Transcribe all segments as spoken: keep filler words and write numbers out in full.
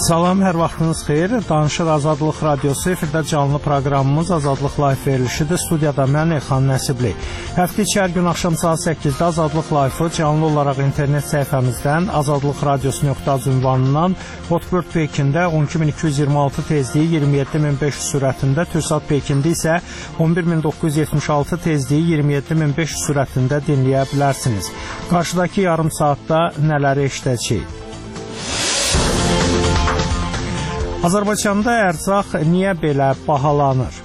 Salam, hər vaxtınız xeyir. Danışır Azadlıq Radiosu, efirdə canlı proqramımız Azadlıq Live verilişidir. Studiyada mən Elxan Nəsibli. Həftə içi hər gün axşam saat səkkizdə Azadlıq Live-ı canlı olaraq internet səhifəmizdən azadlıq radiosu nöqtə az ünvanından Hotbird Pekində on iki min iki yüz iyirmi altı tezliyi iyirmi yeddi min beş yüz sürətində, Türksat Pekində isə on bir min doqquz yüz yetmiş altı tezliyi iyirmi yeddi min beş yüz sürətində dinləyə bilərsiniz. Qarşıdakı yarım saatda nələri eşidəcəyik? Azərbaycanda ərzaq niyə belə bahalanır?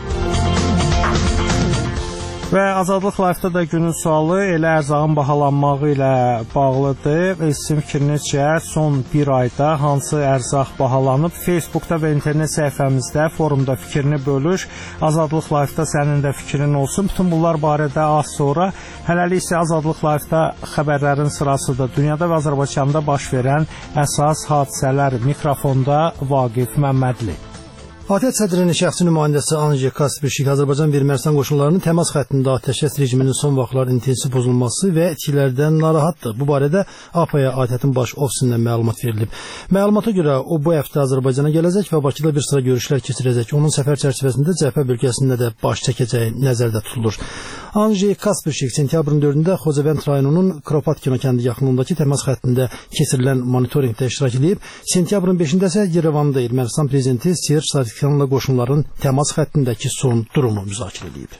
Və Azadlıq Live-da da günün sualı elə ərzağın bahalanmağı ilə bağlıdır. Sizin fikrinizcə son bir ayda hansı ərzaq bahalanıb? Facebookda və internet səhifəmizdə, forumda fikrini bölüş. Azadlıq Live-da sənin də fikrin olsun. Bütün bunlar barədə az sonra. Hələlik isə Azadlıq Live-da xəbərlərin sırasıdır. Dünyada və Azərbaycanda baş verən əsas hadisələr. Mikrofonda Vaqif Məmmədli. A T Ə sədrinin şəxsi nümayəndəsi Anji Kaspişik Azərbaycan və Ermənistan qoşunlarının təmas xəttində atəşkəs rejiminin son vaxtlar intensiv pozulması və etkilərdən narahatdır. Bu barədə A P A-ya A T Ə-nin baş ofisindən məlumat verilib. Məlumata görə o bu həftə Azərbaycana gələcək və Bakıda bir sıra görüşlər keçirəcək. Onun səfər çərçivəsində Cəfər bölgəsində də baş çəkəcəyi nəzərdə tutulur. Anji Kaspişik sentyabrın dördündə Xocavənd rayonunun Kropatkino kəndi yaxınlığındakı təmas xəttində keçirilən monitorinqdə iştirak edib. Sentyabrın beşində isə Yerevanda Ermənistan prezidenti Serj Sarkisyanla qoşunların təmas xəttindəki son durumu müzakirə edib.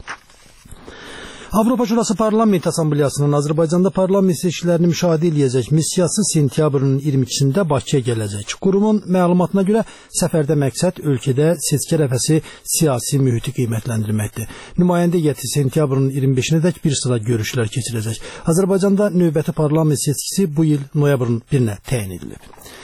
Avropa Şurası Parlament Assambleyasının Azərbaycanda parlament seçkilərini müşahidə edəcək missiyası sentyabrın iyirmi ikisində Bakıya gələcək. Qurumun məlumatına görə səfərdə məqsəd ölkədə seçki ərəfəsi siyasi mühiti qiymətləndirməkdir. Nümayəndə heyəti sentyabrın iyirmi beşinədək bir sıra görüşlər keçirəcək. Azərbaycanda növbəti parlament seçkisi bu il noyabrın birinə təyin edilib.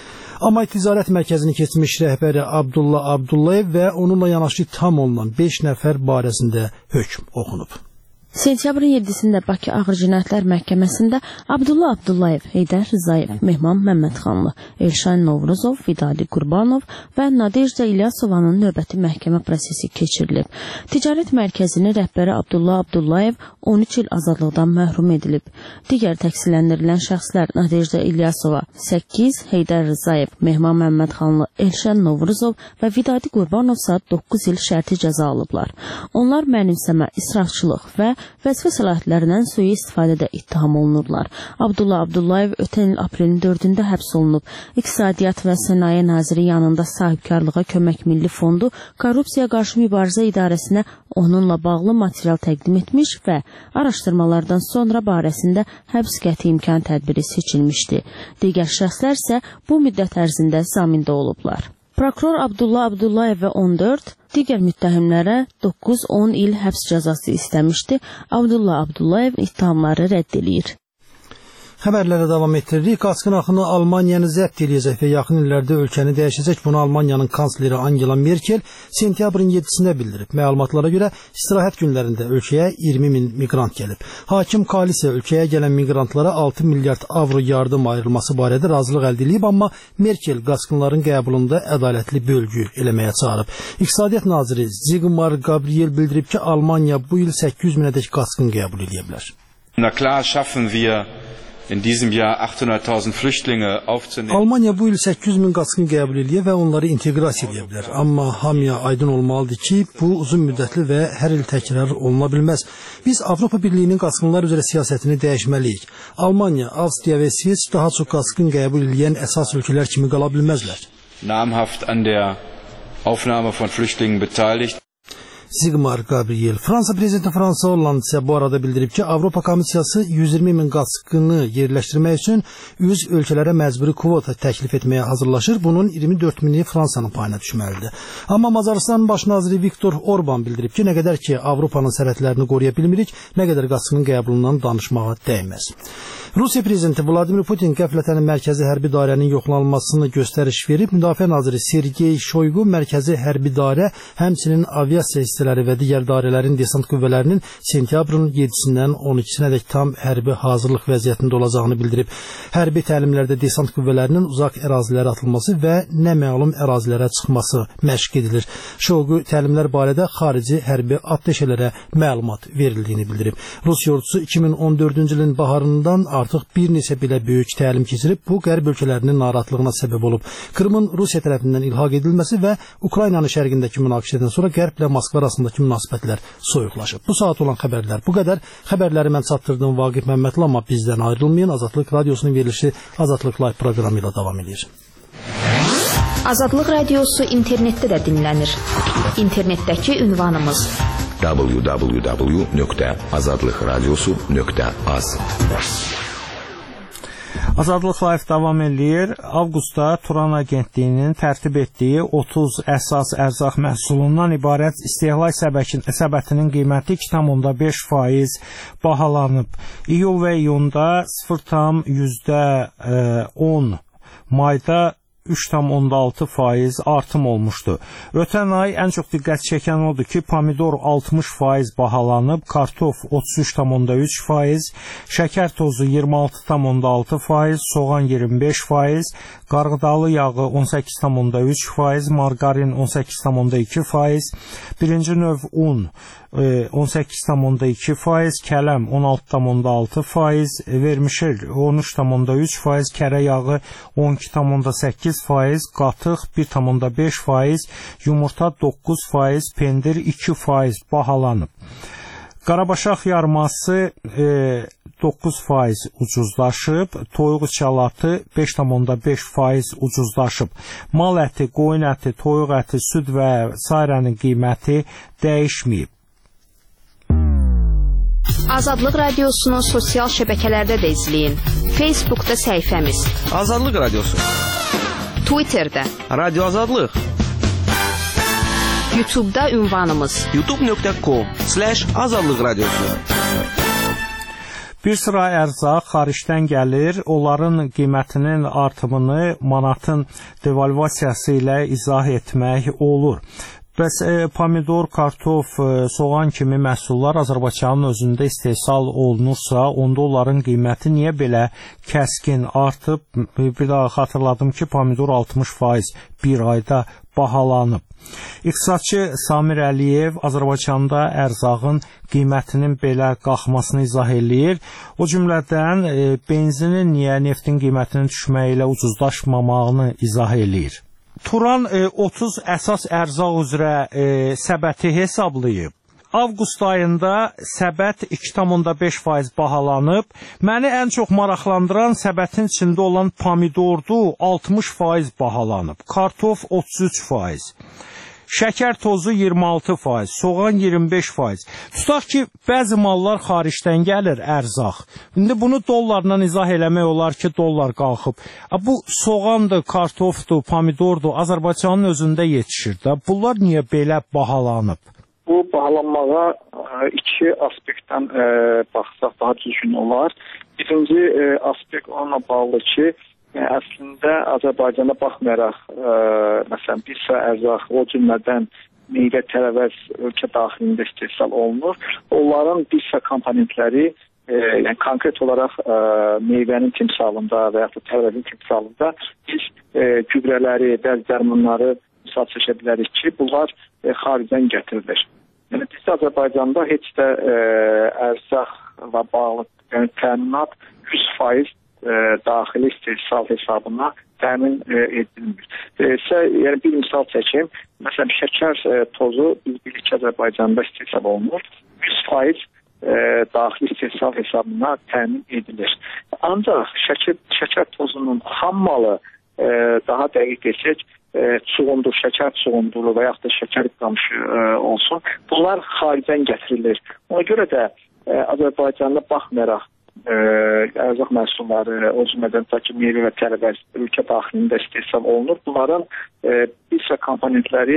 Amay Ticarət Mərkəzinin keçmiş rəhbəri Abdullah Abdullayev və onunla yanaşı tam olunan beş nəfər barəsində hökm oxunub. Sentyabrın yeddisində Bakı Ağır Cinayətlər Məhkəməsində Abdullah Abdullayev, Heydər Rzayev, Mehman Məmmədxanlı, Elşən Novruzov, Vidadi Qurbanov və Nadejda İlyasovanın növbəti məhkəmə prosesi keçirilib. Ticarət Mərkəzinin rəhbəri Abdullah Abdullayev on üç il azadlıqdan məhrum edilib. Digər təqsirləndirilən şəxslər Nadejda İlyasova səkkiz, Heydər Rzayev, Mehman Məmmədxanlı, Elşən Novruzov və Vidadi Qurbanov isə doqquz il şərti cəza alıblar. Onlar mənimsəmə, israfçılıq və vəzifə səlahiyyətlərindən sui-istifadədə ittiham olunurlar. Abdullah Abdullayev ötən il aprelin dördündə həbs olunub. İqtisadiyyat və Sənaye Naziri yanında sahibkarlığa kömək milli fondu Korrupsiya qarşı mübarizə idarəsinə onunla bağlı material təqdim etmiş və araşdırmalardan sonra barəsində həbs qəti imkan tədbiri seçilmişdi. Digər şəxslər isə bu müddət ərzində zamində olublar. Prokuror Abdullah Abdullayev və on dörd digər müttəhimlərə doqquz on il həbs cəzası istəmişdi. Abdullah Abdullayev ittihamları rədd edir. Xəbərlərə davam etdiririk. Qaçqın axını Almaniyanı zəbt edəcək və yaxın illərdə ölkəni dəyişəcək. Bunu Almaniyanın kansleri Angela Merkel sentyabrın yeddisində bildirib. Məlumatlara görə istirahət günlərində ölkəyə iyirmi min miqrant gəlib. Hakim koalisiya ölkəyə gələn miqrantlara altı milyard avro yardım ayrılması barədə razılıq əldə edib, amma Merkel qaçqınların qəbulunda ədalətli bölgü eləməyə çağırıb. İqtisadiyyat naziri Sigmar Gabriel bildirib ki, Almaniya bu il səkkiz yüz minədək qaçqın qəbul edə bilər. Na klar schaffen wir in diesem Jahr achthunderttausend Flüchtlinge aufzunehmen. Almanya bu il səkkiz yüz min qaçqın qəbul edə və onları inteqrasiya edə bilər. Amma hamıya aydın olmalıdır ki, bu uzun müddətli və hər il təkrar oluna bilməz. Biz Avropa Birliyinin qaçqınlar üzrə siyasətini dəyişməliyik. Almanya, Avstriya və İsveç daha çox qaçqın qəbul edən əsas ölkələr kimi qala bilməzlər. Namhaft an der Aufnahme von Flüchtlingen beteiligt. Sigmar Gabriel. Fransa prezidenti Fransa Hollande isə bu arada bildirib ki, Avropa Komissiyası yüz iyirmi min qaçqını yerləşdirmək üçün üç ölkələrə məcburi kvota təklif etməyə hazırlaşır. Bunun iyirmi dörd mini Fransanın payına düşməlidir. Amma Macarıstanın baş naziri Viktor Orban bildirib ki, nə qədər ki Avropanın sərhədlərini qoruya bilmirik, nə qədər qaçqının qəbulundan danışmağa dəyməz. Rusiya prezidenti Vladimir Putin qəflətən mərkəzi hərbi dairənin yoxlanılmasını göstəriş verib. Müdafiə naziri Sergey Shoygu mərkəzi hərbi dairə, həmçinin aviasiya hissələri və digər dairələrin desant qüvvələrinin sentyabrın yedisindən on ikisinədək tam hərbi hazırlıq vəziyyətində olacağını bildirib. Hərbi təlimlərdə desant qüvvələrinin uzaq ərazilərə atılması və naməlum ərazilərə çıxması məşq edilir. Şoigu təlimlər barədə xarici hərbi atəşələrə məlumat verildiyini bildirib. Rusiya ordusu iki min on dördüncü ilin baharından artıq bir neçə belə böyük təlim keçirib, bu qərb ölkələrinin narahatlığına səbəb olub. Krımın Rusiya tərəfindən ilhaq edilməsi və Ukraynanın şərqindəki münaqişədən sonra Qərblə Moskva arasındakı münasibətlər soyuqlaşıb. Bu saat olan xəbərlər bu qədər. Xəbərləri mən çatdırdım Vaqif Məmmədli, amma bizdən ayrılmayın. Azadlıq Radiosunun verilişi Azadlıq Live proqramı ilə davam edir. Azadlıq Radiosu internetdə də dinlənir. İnternetdəki ünvanımız w w w nöqtə azadlıq radiosu nöqtə az. Azadlıq Live davam edir. Avqustda Turan Agentliyinin tərtib etdiyi otuz əsas ərzaq məhsulundan ibarət istehlak səbətinin qiyməti iki tam beş faiz bahalanıb. İyul və iyunda sıfır tam on, mayda üç tam altı faiz artım olmuşdu. Ötən ay ən çox diqqət çəkən odur ki, pomidor altmış faiz bahalanıb, kartof otuz üç tam üç faiz, şəkər tozu iyirmi altı tam altı faiz, soğan iyirmi beş faiz, qarğıdalı yağı on səkkiz tam üç faiz, margarin on səkkiz tam iki faiz, birinci növ un on səkkiz tam iki faiz, kələm on altı tam altı faiz, vermişel on üç tam üç faiz, kərə yağı on iki tam səkkiz faiz, qatıq bir tam beş faiz, yumurta doqquz faiz, pendir iki faiz bahalanıb. Qarabaşaq yarması e, doqquz faiz ucuzlaşıb, toyuq içalatı beş tam beş faiz ucuzlaşıb. Mal əti, qoyun əti, toyuq əti, süd və sairənin qiyməti dəyişməyib. Azadlıq Radiosunu sosial şəbəkələrdə də izləyin. Facebookda səhifəmiz Azadlıq Radiosu, Twitterdə Radio Azadlıq, YouTube'da ünvanımız youtube nöqtə com slash azadlıq radiosu. Bir sıra ərzaq xaricdən gəlir, onların qiymətinin artımını manatın devalvasiyası ilə izah etmək olur. Bəs e, pomidor, kartof, e, soğan kimi məhsullar Azərbaycanın özündə istehsal olunursa, onda onların qiyməti niyə belə kəskin artıb? Bir daha xatırladım ki, pomidor altmış faiz bir ayda bahalanıb. İqtisadçı Samir Əliyev Azərbaycanda ərzağın qiymətinin belə qalxmasını izah eləyir. O cümlədən e, benzinin niyə neftin qiymətinin düşməyi ilə ucuzlaşmamağını izah eləyir. Turan e, otuz əsas ərzaq üzrə e, səbəti hesablayıb. Avqust ayında səbət iki tam beş faiz bahalanıb. Məni ən çox maraqlandıran səbətin içində olan pomidordu, altmış faiz bahalanıb. Kartof otuz üç faiz. Şəkər tozu iyirmi altı faiz, soğan iyirmi beş faiz. Tutaq ki, bəzi mallar xaricdən gəlir ərzaq. İndi bunu dollarla izah eləmək olar ki, dollar qalxıb. Bu soğandır, kartofdur, pomidordur, Azərbaycanın özündə yetişir də. Bunlar niyə belə bahalanıb? Bu bahalanmağa iki aspektdən e, baxsaq daha düzgün olar. Birinci e, aspekt onunla bağlı ki, Yəni, əslində Azərbaycana baxmayaraq, e, məsələn, bir sıra ərzaq, o cümlədən meyvə, tərəvəz ölkə daxilində istehsal olunur. Onların bir sıra komponentləri, e, yəni konkret olaraq e, meyvənin timsalında və yaxud da tərəvəzin timsalında biz e, gübrələri, bəzi dərmanları misal çəkə bilərik ki, bunlar e, xaricdən gətirilir. Yəni, biz Azərbaycanda heç də e, ərzaqla bağlı yəni, təminat yüz faiz E, daxili istehsal hesabına təmin e, edilmir. E, isə, yəni bir misal çəkim, məsələn, şəkər e, tozu biz bilirik ki, Azərbaycanda istehsal olunur, yüz faiz e, daxili istehsal hesabına təmin edilir. Ancaq şəkər, şəkər tozunun ham malı, e, daha dəqiq desək, e, çuğundur, şəkər çuğunduru və yaxud da şəkər qamışı e, olsun, bunlar xaricdən gətirilir. Ona görə də e, Azərbaycanda baxmayaraq, Ə, ərzaq məhsulları, o cümlədən ki, meyvə və tərəvəz ölkə daxilində istehsal olunur. Bunların ə, bir sıra komponentləri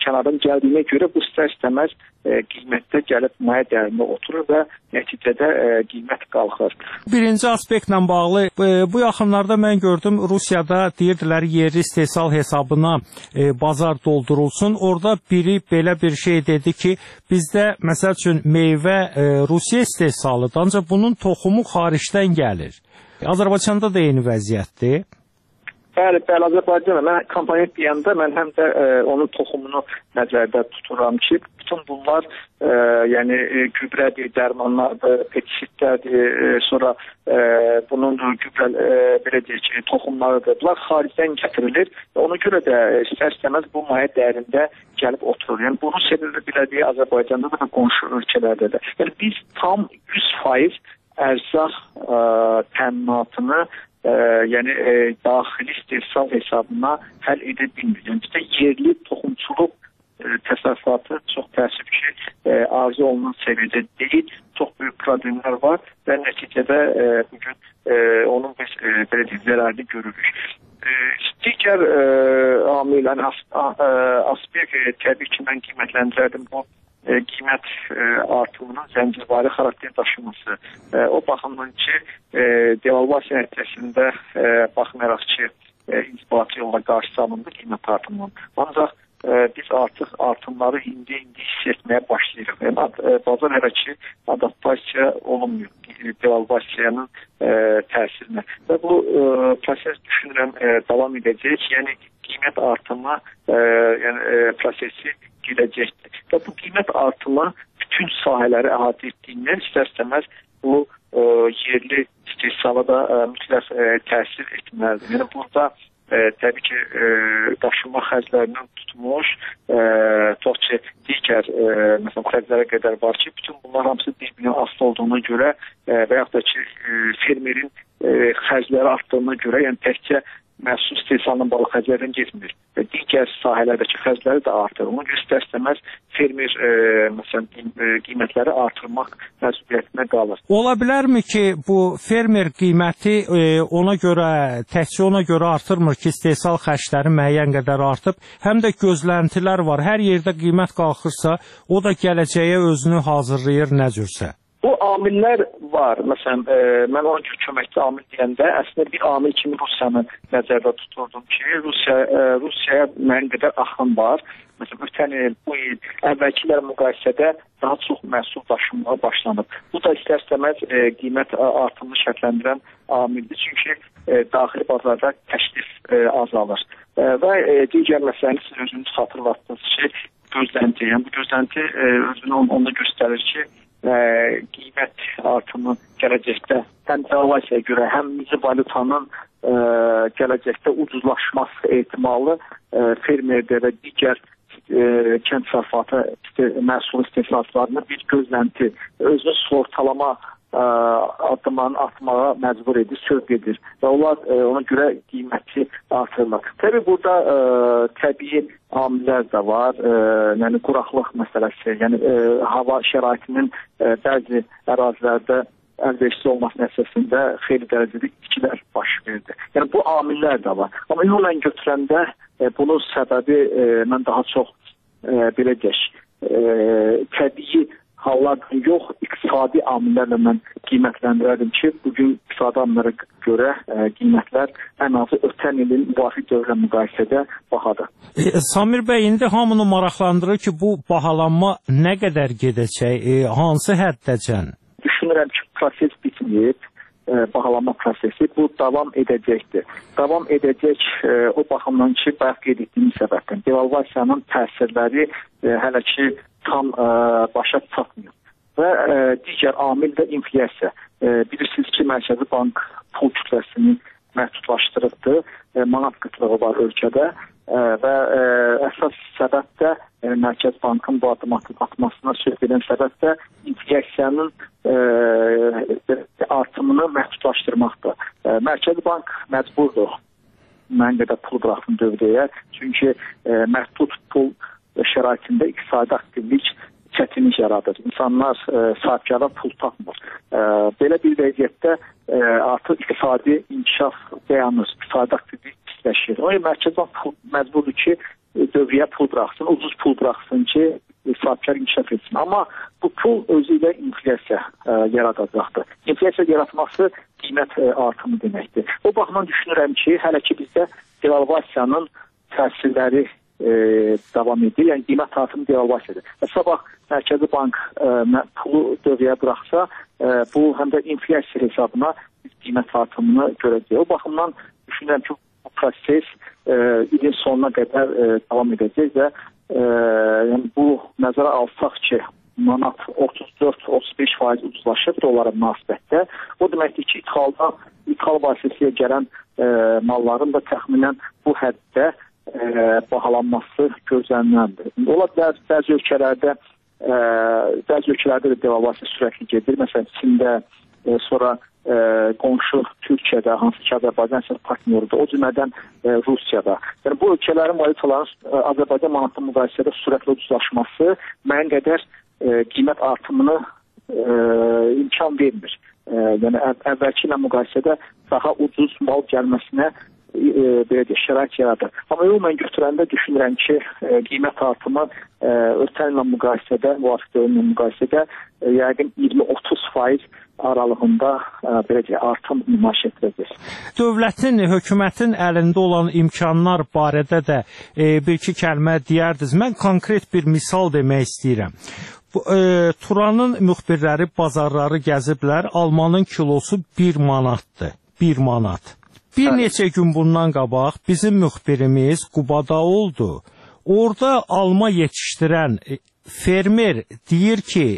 kənardan gəldiyinə görə bu istər-istəməz e, qiymətdə gəlib maya dəyərində oturur və nəticədə e, qiymət qalxır. Birinci aspektlə bağlı e, bu yaxınlarda mən gördüm Rusiyada deyirdilər yerli istehsal hesabına e, bazar doldurulsun. Orada biri belə bir şey dedi ki, bizdə məsəl üçün meyvə e, Rusiya istehsalıdır, ancaq bunun toxumu xaricdən gəlir. Azərbaycanda da eyni vəziyyətdir. Bəli, bəli, Azərbaycanda mən komponent deyəndə mən həm də e, onun toxumunu nəzərdə tuturam ki, bütün bunlar e, yəni e, gübrədir, dərmanlardır, pestisitlərdir, e, sonra e, bunun gübrə e, belə deyək ki, toxumlarıdır. Bunlar xaricdən gətirilir və ona görə də istər-istəməz bu maya dəyərində gəlib oturur. Yəni bunu sebebi belədir, Azərbaycanda da qonşu ölkələrdə də. Yəni biz tam yüz faiz ərzaq ə, təminatını ə, yəni ə, daxili istehsal hesabına həll edə bilmirik. Yəni bizdə yerli toxumçuluq ə, təsərrüfatı çox təəssüf ki, ə, arzu olunan səviyyədə deyil. Çox böyük problemlər var və nəticədə ə, bugün ə, onun biz ə, belə deyək, zərərini görürük. Ə, digər ə, amil, yəni as, ə, aspekt ə, təbii ki, mən qiymətləndirərdim bu E, qiymət e, artımının zəncirvari xarakter daşıması. E, o baxımdan ki, e, devalvasiya nəticəsində e, baxmayaraq ki, e, inzibati yolla qarşı alındı qiymət artımının. Ancaq e, biz artıq artımları indi-indi hiss etməyə başlayırıq. Yəni, e, bazar hələ ki, adaptasiya olunmuyor devalvasiyanın e, təsirinə. Və bu e, proses düşünürəm e, davam edəcək. Yəni, qiymət artımı e, yəni, e, prosesi gələcəkdir. Və bu qiymət artımı bütün sahələri əhatə etdiyindən istər-istəməz bu e, yerli istehsala da e, mütləq e, təsir etməlidir. Yəni burada e, təbii ki, e, daşınma xərclərindən tutmuş, e, tutaq ki, digər e, məsələn xərclərə qədər var ki, bütün bunlar hamısı bir-birinə asılı olduğuna görə e, və yaxud da ki, e, fermerin e, xərcləri artdığına görə, yəni təkcə məhsul istehsalının bağlı xərclərdən getmir və digər sahələrdəki xərcləri də artır. Ona görə istər-istəməz fermer e, məsələn e, qiymətləri artırmaq məsuliyyətinə qalır. Ola bilərmi ki, bu fermer qiyməti e, ona görə, təkcə ona görə artırmır ki, istehsal xərcləri müəyyən qədər artıb, həm də gözləntilər var. Hər yerdə qiymət qalxırsa, o da gələcəyə özünü hazırlayır nə cürsə. Bu amillər var. Məsələn, e, mən onun ki, köməkçi amil deyəndə əslində bir amil kimi Rusiyanı nəzərdə tuturdum ki, Rusiya, e, Rusiyaya müəyyən qədər axın var. Məsələn, ötən il, bu il, əvvəlkilər müqayisədə daha çox məhsul daşınmağa başlanıb. Bu da istər-istəməz e, qiymət artımını şərtləndirən amildir. Çünki e, daxili bazarda təklif e, azalır. E, və e, digər məsələni siz özünüz xatırlatdınız ki, gözlənti. Yəni, bu gözlənti e, özünü on, onda göstərir ki, Ə, qiymət artımı gələcəkdə həm devalvasiyaya görə, həm milli valyutanın ə, gələcəkdə ucuzlaşması ehtimalı ə, fermerdə və digər ə, kənd təsərrüfatı məhsul istehsalçılarına bir gözlənti, özünü sığortalama ə, addımlarını atmağa məcbur edir, sövq edir və onlar ə, ona görə qiyməti artırırlar. Təbii burada ə, təbii amillər də var, ə, yəni quraqlıq məsələsi, yəni ə, hava şəraitinin ə, bəzi ərazilərdə əlverişsiz olması nəticəsində xeyli dərəcədə itkilər baş verdi. Yəni bu amillər də var. Amma ümumən götürəndə ə, bunun səbəbi ə, mən daha çox ə, belə deyək, ə, təbii hallardan yox, iqtisadi amillərlə mən qiymətləndirərdim ki, bugün iqtisadi amillərə görə ə, qiymətlər ən azı ötən ilin müvafiq dövrlə müqayisədə bahadır. E, Samir bəy, indi hamını maraqlandırır ki, bu bahalanma nə qədər gedəcək, e, hansı həddəcən? Düşünürəm ki, proses bitməyib, e, bahalanma prosesi bu davam edəcəkdir. Davam edəcək e, o baxımdan ki, bayaq qeyd etdiyimiz səbəbdən devalvasiyanın təsirləri e, hələ ki tam ə, başa çatmıyor. Və ə, digər amil də inflyasiya. E, bilirsiniz ki, Mərkəzi Bank pul kütləsini məhdudlaşdırıbdır. E, manat qıtlığı var ölkədə e, və e, əsas səbəb də e, Mərkəzi Bankın bu addım atmasına sövq edən səbəb də inflyasiyanın e, artımını məhdudlaşdırmaqdır. E, Mərkəzi Bank məcburdur mən qədər pul buraxsın dövrəyə. Çünki e, məhdud pul şəraitində iqtisadi aktivlik çətinlik yaradır. İnsanlar e, sahibkara pul tapmır. E, belə bir vəziyyətdə e, artıq iqtisadi inkişaf dayanır, iqtisadi aktivlik pisləşir. O Mərkəzi Bank məcburdur ki, dövrəyə pul buraxsın, ucuz pul buraxsın ki, sahibkar inkişaf etsin. Amma bu pul özü ilə inflyasiya ə, yaradacaqdır. İnflyasiya yaratması qiymət ə, artımı deməkdir. O baxımdan düşünürəm ki, hələ ki bizdə devalvasiyanın təsirləri e, davam edir. Yəni qiymət artımı devalvasiyadır. Və sabah Mərkəzi Bank e, pulu dövrəyə buraxsa, e, bu həm də inflyasiya hesabına qiymət artımını görəcək. O baxımdan düşünürəm ki, bu proses e, ilin sonuna qədər e, davam edəcək və e, yəni bu nəzərə alsaq ki, manat otuz dörd otuz beş faiz ucuzlaşır dolara münasibətdə. O deməkdir ki, ixalda, ixal vasitəsilə gələn e, malların da təxminən bu həddə e, bahalanması gözləniləndir. Ola bilər bəzi ölkələrdə e, bəzi ölkələrdə də devalvasiya sürətli gedir. Məsələn, Çində, e, sonra e, qonşu Türkiyədə, hansı ki Azərbaycan əsas partnyorudur, o cümlədən e, Rusiyada. Yəni bu ölkələrin valyutaların e, Azərbaycan manatla müqayisədə sürətli ucuzlaşması müəyyən qədər e, qiymət artımını e, imkan vermir. E, yəni əv əvvəlki ilə müqayisədə daha ucuz mal gəlməsinə e, belə deyək, şərait yaradır. Amma ümumən götürəndə düşünürəm ki, e, qiymət artımı e, ötən ilə müqayisədə, müvafiq dövrünlə müqayisədə e, yəqin iyirmi otuz faiz aralığında e, belə deyək, artım nümayiş etdirəcək. Dövlətin, hökumətin əlində olan imkanlar barədə də e, bir-iki kəlmə deyərdiniz. Mən konkret bir misal demək istəyirəm. Bu, e, Turanın müxbirləri bazarları gəziblər. Almanın kilosu bir manatdır. Bir manat. Bir neçə gün bundan qabaq bizim müxbirimiz Qubada oldu. Orada alma yetişdirən fermer deyir ki,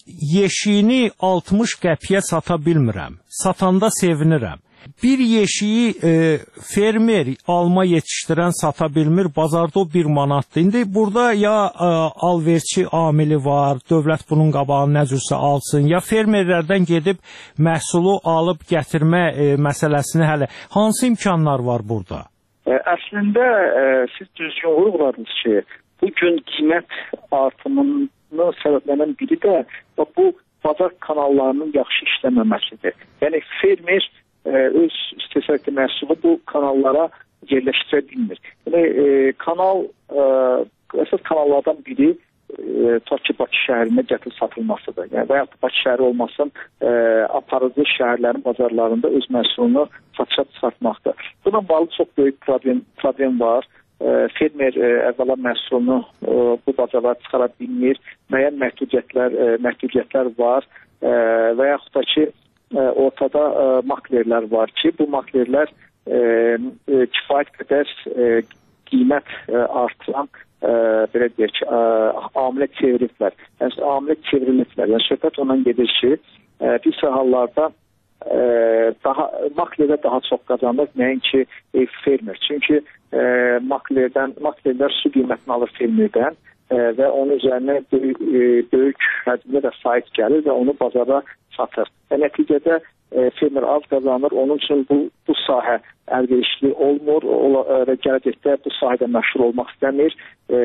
yeşiyini altmış qəpiyə sata bilmirəm. Satanda sevinirəm. Bir yeşiyi e, fermer alma yetişdirən sata bilmir, bazarda o bir manatdır. İndi burada ya e, alverçi amili var, dövlət bunun qabağını nə cürsə alsın, ya fermerlərdən gedib məhsulu alıb gətirmə e, məsələsini hələ. Hansı imkanlar var burada? E, əslində e, siz düzgün vurğuladınız ki, bu gün qiymət artımının səbəblənən biri də bu bazar kanallarının yaxşı işləməməsidir. Yəni fermer öz istehsalatı məhsulu bu kanallara yerləşdirə bilmir. Yəni, e, kanal, e, əsas kanallardan biri e, Bakı Bakı şəhərinə gətirib satılmasıdır. Yəni, və yaxud Bakı şəhəri olmasın, e, aparıcı şəhərlərin bazarlarında öz məhsulunu satışa çıxartmaqdır. Buna bağlı çox böyük problem, problem var. E, fermer e, əvvəla məhsulunu e, bu bazarlara çıxara bilmir. Müəyyən məhdudiyyətlər, e, məhdudiyyətlər var e, və yaxud da ki, ortada e, maklerlər var ki, bu maklerlər e, e, kifayət qədər e, qiymət e, artıran e, belə deyək ki, e, amilə çeviriblər. Yəni, amilə çevriliblər. Yəni, söhbət ondan gedir ki, e, bir hallarda e, daha, maklerdə daha çox qazanır, nəinki e, fermer. Çünki e, maklerdən, maklerlər su qiymətini alır fermerdən e, və onun üzərinə böyük, e, böyük həcmdə də sahib gəlir və onu bazara satır. Və nəticədə e, fermer az qazanır, onun üçün bu, bu sahə əlverişli olmur və gələcəkdə bu sahədə məşğul olmaq istəmir. E,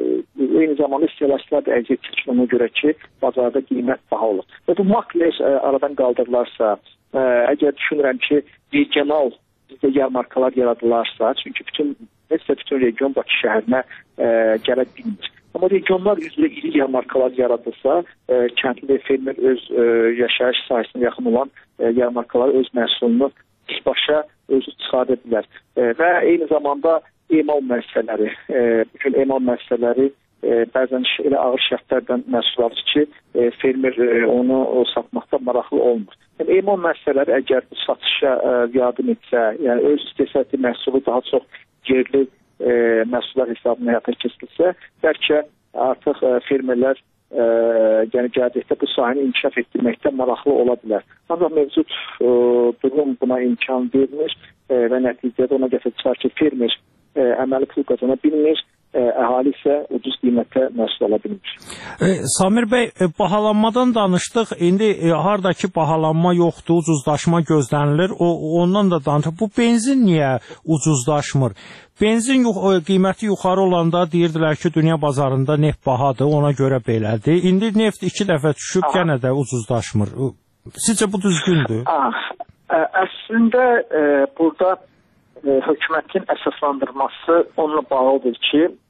eyni zamanda istehlakçılar da əziyyət çəkir ona görə ki, bazarda qiymət baha olur. Və bu makler e, aradan qaldırılarsa, e, əgər düşünürəm ki, regional bizdə yarmarkalar yaradılarsa, çünki bütün, nəsə bütün region Bakı şəhərinə e, gələ bilmir. Amma regionlar üzrə iri yarmarkalar yaradılsa, e, kəndli fermer öz e, yaşayış sahəsinə yaxın olan e, yarmarkalar öz məhsulunu birbaşa özü çıxarda bilər. E, və eyni zamanda emal müəssisələri, e, bugün emal müəssisələri e, bəzən elə ağır şərtlərdən məhsul alır ki, e, fermer e, onu o, satmaqda maraqlı olmur. Yəni, emal müəssisələri əgər bu satışa e, yardım etsə, yəni öz istehsalatı məhsulu daha çox yerli E, məhsullar hesabına həyata keçirilsə, bəlkə artıq e, fermerlər e, yəni gələcəkdə bu sahəni inkişaf etdirməkdə maraqlı ola bilər. Ancaq mövcud e, durum buna imkan vermir e, və nəticədə ona gətirib çıxar ki, fermer e, əməli pul qazana bilmir, e, əhali isə ucuz qiymətə məhsul ala bilmir. E, Samir bəy, e, bahalanmadan danışdıq. İndi e, hardakı bahalanma yoxdur, ucuzlaşma gözlənilir. O ondan da danışdıq. Bu benzin niyə ucuzlaşmır? Benzin qiyməti yuxarı olanda deyirdilər ki, dünya bazarında neft bahadır, ona görə belədir. İndi neft iki dəfə düşüb, yenə də ucuzlaşmır. Sizcə bu düzgündür? Ah, ə, əslində ə, burada ə, hökumətin əsaslandırması onunla bağlıdır ki,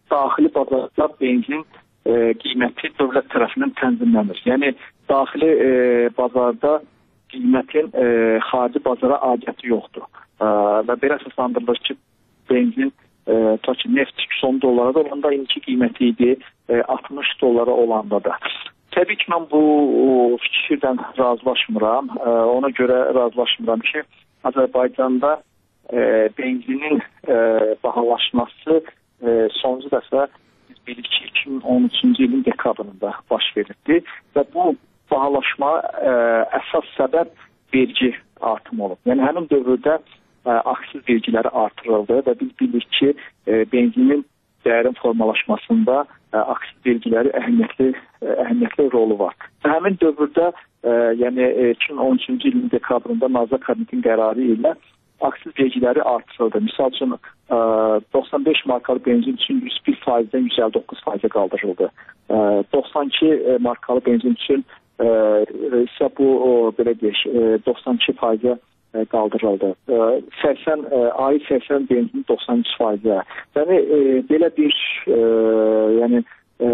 daxili bazarda benzin e, qiyməti dövlət tərəfindən tənzimlənir. Yəni daxili e, bazarda qiymətin e, xarici bazara aidiyyəti yoxdur. E, və belə əsaslandırılır ki, benzin e, ta ki neft on dollara da olanda indiki qiyməti idi e, altmış dollara olanda da. Təbii ki, mən bu fikirdən razılaşmıram. E, ona görə razılaşmıram ki, Azərbaycanda e, benzinin e, bahalaşması e, sonuncu dəfə biz bilirik ki, iki min on üçüncü ilin dekabrında baş verildi və bu bahalaşma e, əsas səbəb vergi artımı olub. Yəni həmin dövrdə e, aksiz vergiləri artırıldı və biz bilirik ki, e, benzinin dəyərin formalaşmasında e, aksiz vergiləri əhəmiyyətli, e, əhəmiyyətli rolu var. Və həmin dövrdə e, yəni e, iki min on üçüncü ilin dekabrında Nazirlər Kabinetinin qərarı ilə aksiz vergiləri artırıldı. Misal üçün e, doxsan beş markalı benzin üçün yüz bir faizdən yüz əlli doqquz faizə qaldırıldı. E, doxsan iki markalı benzin üçün e, isə bu o, belə deyək, e, doxsan iki faizə e, qaldırıldı. E, səksən e, ayı səksən benzin doxsan üç faizə. Yəni e, belə bir e, yəni e,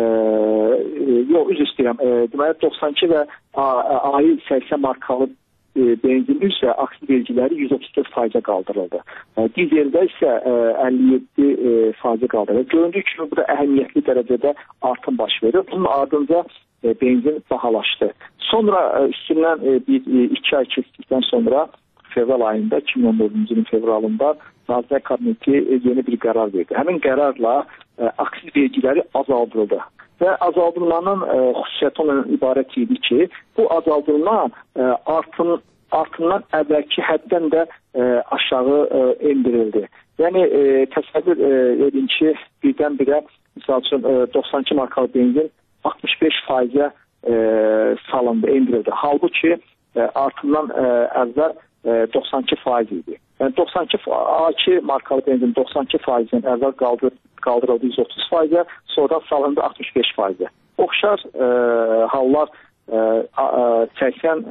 yox üz istəyirəm. E, deməli doxsan iki və ayı səksən markalı benzinin isə aksiz vergiləri yüz otuz dörd faizə qaldırıldı. Dizeldə isə əlli yeddi faizə qaldırıldı. Göründüyü kimi burada əhəmiyyətli dərəcədə artım baş verir. Bunun ardınca benzin bahalaşdı. Sonra üstündən bir iki ay keçdikdən sonra fevral ayında, iki min on dördüncü ilin fevralında Nazirlər Kabineti yeni bir qərar verdi. Həmin qərarla aksiz vergiləri azaldıldı. Və azaldılmanın e, xüsusiyyəti ondan ibarət idi ki, bu azaldılma e, artım, artımdan əvvəlki həddən də e, aşağı e, endirildi. Yəni e, təsəvvür e, edin ki, birdən-birə misal üçün e, doxsan iki markalı benzin altmış beş faizə e, salındı, endirildi. Halbuki e, artımdan e, əvvəl e, doxsan iki faiz idi. Yəni doxsan iki A iki markalı benzin doxsan iki faizdən əvvəl qaldırıldı. qaldırıldı yüz otuz faizə, sonradan salındı altmış beş faizə. Oxşar e, hallar e, səksən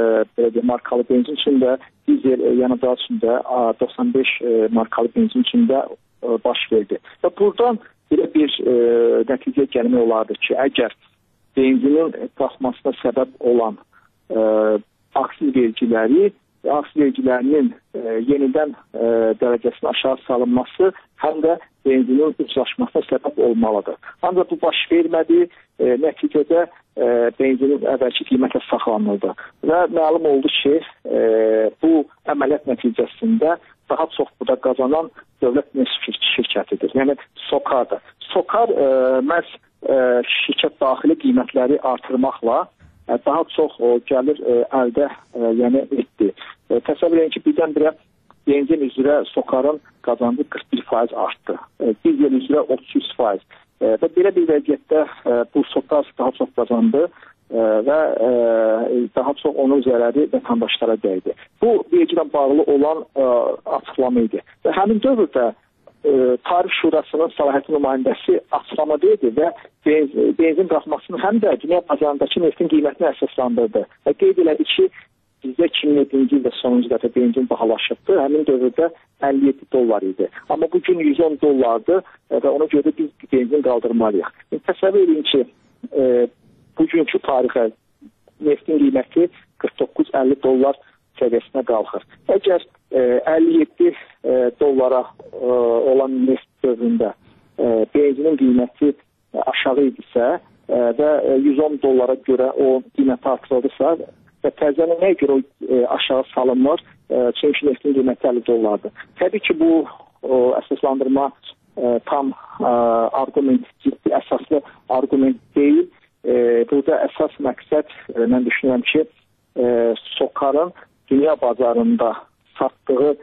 e, markalı benzin üçün də, dizel e, yanıcılar üçün də doxsan beş e, markalı benzin üçün də e, baş verdi. Və buradan belə bir e, nəticə gəlmək olardı ki, əgər benzinin qalxmasına səbəb olan e, aksiz vergiləri aksiz vergilərinin e, yenidən e, dərəcəsinin aşağı salınması həm də benzinin ucuzlaşmasına səbəb olmalıdır. Ancaq bu baş vermədi, e, nəticədə e, benzinin əvvəlki qiymətə saxlanıldı. Və məlum oldu ki, e, bu əməliyyat nəticəsində daha çox burada qazanan dövlət neft şirkətidir. Yəni SOCAR-dır. SOCAR e, məhz e, şirkət daxili qiymətləri artırmaqla e, daha çox o, gəlir e, əldə e, yəni etdi. E, təsəvvür edin ki, birdən-birə benzin üzrə SOCAR-ın qazancı qırx bir faiz artdı. E, dizel üzrə otuz üç faiz. E, və belə bir vəziyyətdə e, bu SOCAR daha çox qazandı e, və e, daha çox onun zərəri vətəndaşlara dəydi. Bu vergilə bağlı olan e, açıqlama idi. Və həmin dövrdə e, Tarif Şurasının səlahiyyətli nümayəndəsi açıqlamada idi və benzin, benzin qalxmasını həm də dünya bazarındakı neftin qiymətini əsaslandırdı. Və qeyd elədi ki, bizdə iki min yeddinci ildə sonuncu dəfə benzin bahalaşıbdı. Həmin dövrdə əlli yeddi dollar idi. Amma bugün yüz on dollardır və ona görə biz benzin qaldırmalıyıq. Təsəvvür edin ki, e, bugünkü tarixə neftin qiyməti qırx doqquz əlli dollar səviyyəsinə qalxır. Əgər e, əlli yeddi e, dollara e, olan neft dövründə e, benzinin qiyməti e, aşağı idisə e, və yüz on dollara görə o qiyməti artırıldısa və təzənə nəyə görə o e, aşağı salınmır? E, çünki neftin qiyməti əlli dollardır. Təbii ki, bu o, əsaslandırma e, tam e, arqument, ciddi, əsaslı arqument deyil. E, burada əsas məqsəd, e, mən düşünürəm ki, e, SOCAR-ın dünya bazarında satdığı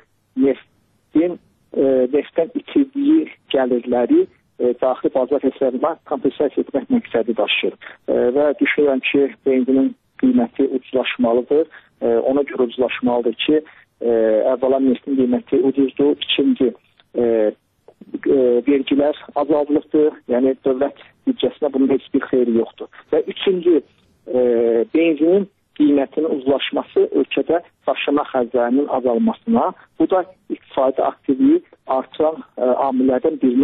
neftin, e, neftdən itirdiyi gəlirləri e, daxili bazar hesabına kompensasiya etmək məqsədi daşıyır. E, və düşünürəm ki, benzinin qiyməti ucuzlaşmalıdır. E, ona görə ucuzlaşmalıdır ki, e, əvvəla neftin qiyməti ucuzdur. İkinci, e, e, vergilər azaldılıqdır. Yəni, dövlət büdcəsinə bunun heç bir xeyri yoxdur. Və üçüncü, e, benzinin qiymətinin ucuzlaşması ölkədə daşıma xərclərinin azalmasına, bu da iqtisadi aktivliyi artıran e, amillərdən birinə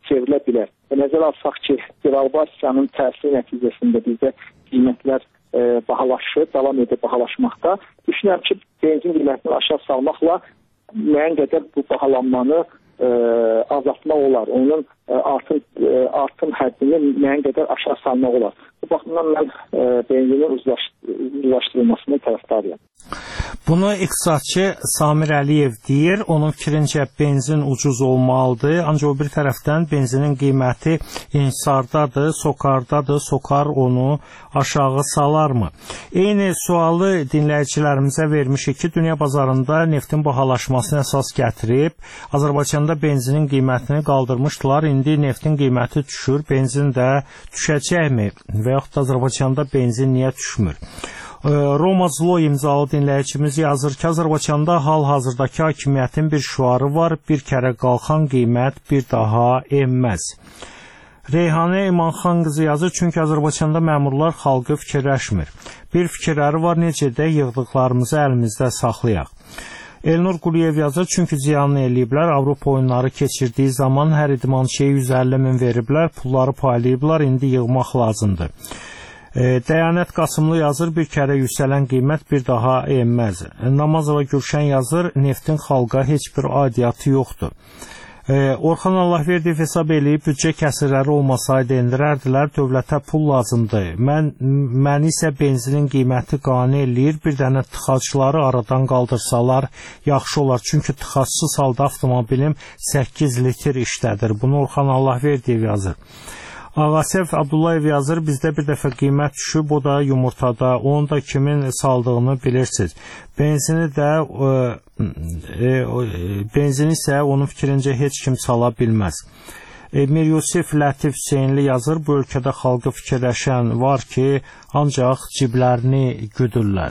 çevrilə bilər. Və nəzərə alsaq ki, devalvasiyanın təsiri nəticəsində bizdə qiymətlər e, bahalaşır, davam edir bahalaşmaqda. Düşünürəm ki, benzin qiymətini aşağı salmaqla müəyyən qədər bu bahalanmanı e, azaltmaq olar. Onun e, artım, e, artım həddini müəyyən qədər aşağı salmaq olar. Bu baxımdan mən e, benzinin uzlaşdırılmasını tərəfdarıyam. Bunu iqtisadçı Samir Əliyev deyir. Onun fikrincə benzin ucuz olmalıdır. Ancaq o bir tərəfdən benzinin qiyməti inhisardadır, sokardadır. Sokar onu aşağı salarmı? Eyni sualı dinləyicilərimizə vermişik ki, dünya bazarında neftin bahalaşmasına əsas gətirib Azərbaycanda benzinin qiymətini qaldırmışdılar. İndi neftin qiyməti düşür, benzin də düşəcəkmi? Və yaxud da Azərbaycanda benzin niyə düşmür? Roma Zlo imzalı dinləyicimiz yazır ki, Azərbaycanda hal-hazırdakı hakimiyyətin bir şüarı var, bir kərə qalxan qiymət bir daha enməz. Reyhanə İmanxan qızı yazır, çünki Azərbaycanda məmurlar xalqı fikirləşmir. Bir fikirləri var, necə də yığdıqlarımızı əlimizdə saxlayaq. Elnur Quliyev yazır, çünki ziyanını eləyiblər, Avropa oyunları keçirdiyi zaman hər idmançıya yüz əlli min veriblər, pulları paylayıblar, indi yığmaq lazımdır. Dəyanət Qasımlı yazır, bir kərə yüksələn qiymət bir daha enməz. Namazova Gülşən yazır, neftin xalqa heç bir aidiyyatı yoxdur. Orxan Allahverdiyev hesab eləyib, büdcə kəsirləri olmasaydı endirərdilər, dövlətə pul lazımdır. Mən, mən isə benzinin qiyməti qane eləyir, bir dənə tıxacları aradan qaldırsalar yaxşı olar. Çünki tıxacsız halda avtomobilim səkkiz litr işlədir. Bunu Orxan Allahverdiyev yazır. Ağasəf Abdullayev yazır, bizdə bir dəfə qiymət düşüb, o da yumurtada, onu da kimin saldığını bilirsiniz. Benzini də, e, e, benzini isə onun fikrincə heç kim sala bilməz. E, Mir Yusif Lətif Hüseynli yazır, bu ölkədə xalqı fikirləşən var ki, ancaq ciblərini güdürlər.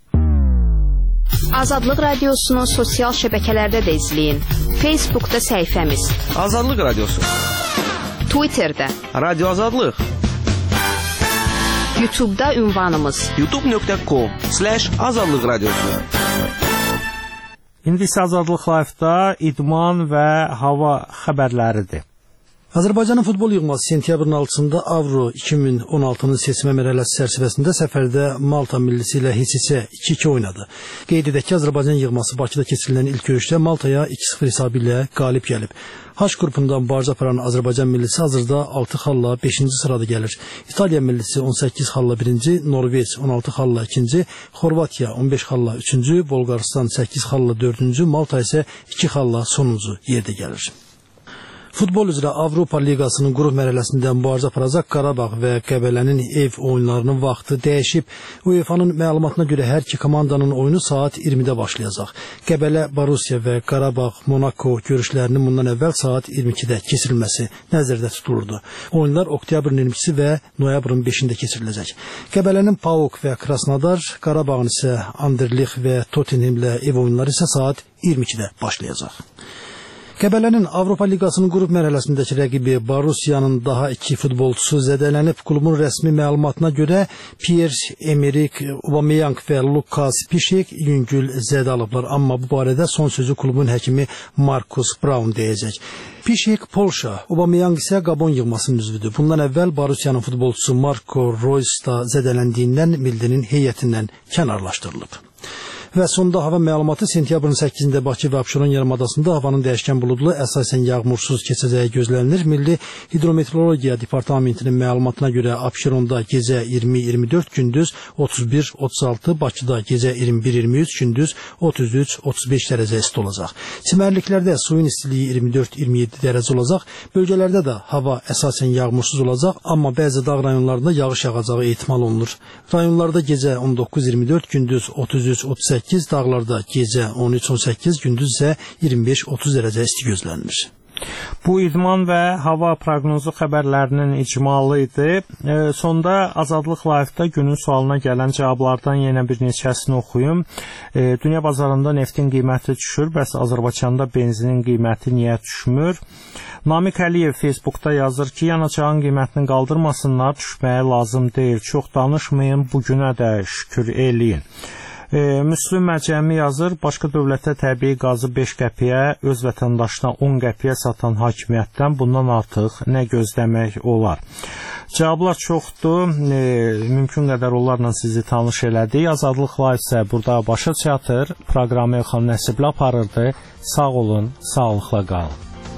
Azadlıq Radiosunu sosial şəbəkələrdə də izləyin. Facebookda səhifəmiz Azadlıq Radiosu, Twitter'da Radyo Azadlıq, YouTube'da ünvanımız youtube nöqtə com slash azadlıq radiosu. İndi isə Azadlıq Live-da idman və hava xəbərləridir. Azərbaycanın futbol yığması sentyabrın altısında Avro iki min on altının seçmə mərhələsi çərçivəsində səfərdə Malta millisi ilə heç-heçə iki iki oynadı. Qeyd edək ki, Azərbaycan yığması Bakıda keçirilən ilk görüşdə Maltaya iki sıfır hesabı ilə qalib gəlib. H qrupundan barca aparan Azərbaycan millisi hazırda altı xalla beşinci sırada gəlir. İtaliya millisi on səkkiz xalla birinci, Norveç on altı xalla ikinci, Xorvatiya on beş xalla üçüncü, Bolqarıstan səkkiz xalla dördüncü, Malta isə iki xalla sonuncu yerdə gəlir. Futbol üzrə Avropa Liqasının qrup mərhələsində mübarizə aparacaq Qarabağ və Qəbələnin ev oyunlarının vaxtı dəyişib. UEFA'nın məlumatına görə hər iki komandanın oyunu saat iyirmidə başlayacaq. Qəbələ, Borussia və Qarabağ, Monaco görüşlərinin bundan əvvəl saat iyirmi ikidə keçirilməsi nəzərdə tutulurdu. Oyunlar oktyabrın iyirmisi və noyabrın beşində keçiriləcək. Qəbələnin PAOK və Krasnodar, Qarabağın isə Anderlecht və Tottenhamlə ev oyunları isə saat iyirmi ikidə başlayacaq. Qəbələnin Avropa Liqasının qrup mərhələsindəki rəqibi Borussiyanın daha iki futbolçusu zədələnib. Klubun rəsmi məlumatına görə Pierre-Emerick Aubameyang və Lukas Piszczek yüngül zədə alıblar. Amma bu barədə son sözü klubun həkimi Markus Braun deyəcək. Piszczek Polşa, Aubameyang isə Qabon yığmasının üzvüdür. Bundan əvvəl Borussiyanın futbolçusu Marco Reus da zədələndiyindən Mildinin heyətindən kənarlaşdırılıb. Və sonda hava məlumatı sentyabrın səkkizində Bakı və Abşeron yarımadasında havanın dəyişkən buludlu, əsasən yağmursuz keçəcəyi gözlənilir. Milli Hidrometeorologiya Departamentinin məlumatına görə Abşeronda gecə iyirmi iyirmi dörd, gündüz otuz bir otuz altı, Bakıda gecə iyirmi bir iyirmi üç, gündüz otuz üç otuz beş dərəcə isti olacaq. Çimərliklərdə suyun istiliyi iyirmi dörd iyirmi yeddi dərəcə olacaq. Bölgələrdə də hava əsasən yağmursuz olacaq, amma bəzi dağ rayonlarında yağış yağacağı ehtimal olunur. Rayonlarda gecə on doqquz iyirmi dörd, gündüz otuz üç otuz səkkiz, dağlarda gecə on üç on səkkiz, gündüz isə iyirmi beş otuz dərəcə isti gözlənilir. Bu idman və hava proqnozu xəbərlərinin icmalı idi. E, sonda Azadlıq Live-da günün sualına gələn cavablardan yenə bir neçəsini oxuyum. E, dünya bazarında neftin qiyməti düşür, bəs Azərbaycanda benzinin qiyməti niyə düşmür? Namiq Əliyev Facebookda yazır ki, yanacağın qiymətini qaldırmasınlar, düşməyə lazım deyil. Çox danışmayın, bugünə də şükür eləyin. E, Müslüm Məcəmi yazır, başqa dövlətə təbii qazı beş qəpiyə, öz vətəndaşına on qəpiyə satan hakimiyyətdən bundan artıq nə gözləmək olar? Cavablar çoxdur, e, mümkün qədər onlarla sizi tanış elədik. Azadlıq Live isə burada başa çatır, proqramı Elxan Nəsibli aparırdı. Sağ olun, sağlıqla qalın.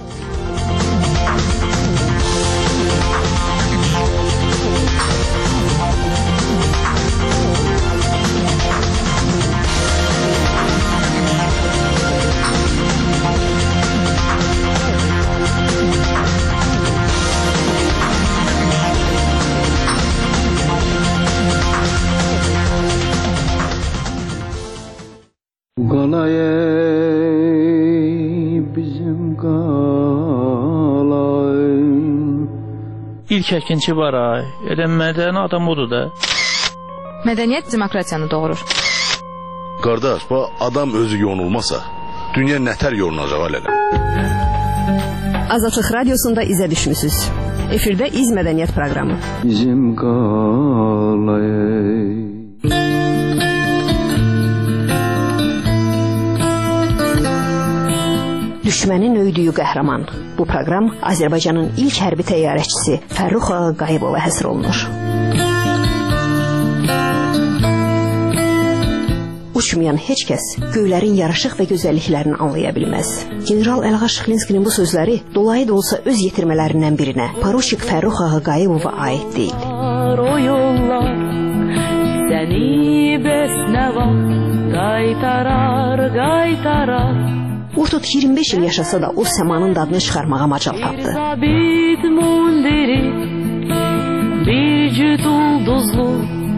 İlk əkinçi var ay, elə mədəni adam odur da. Mədəniyyət demokratiyanı doğurur. Qardaş, bu adam özü yonulmasa, dünya nətər yonulacaq alələ? Azadlıq Radiosunda izə düşmüsünüz. Efirdə İz Mədəniyyət proqramı. Bizim qalayı. Düşmənin öydüyü qəhrəman. Bu proqram Azərbaycanın ilk hərbi təyyarəçisi Fərrux Ağa Qayıbova həsr olunur. Uçmayan heç kəs göylərin yaraşıq və gözəlliklərini anlaya bilməz. General Əlğa Şıxlinskinin bu sözləri dolayı da olsa öz yetirmələrindən birinə, Poruçik Fərrux Ağa Qayıbova aid deyil. O yollar səni bəsnəva qaytarar, qaytarar. Vurtut iyirmi beş il yaşasa da o səmanın dadını çıxarmağa macal tapdı. Bir cüt ulduzlu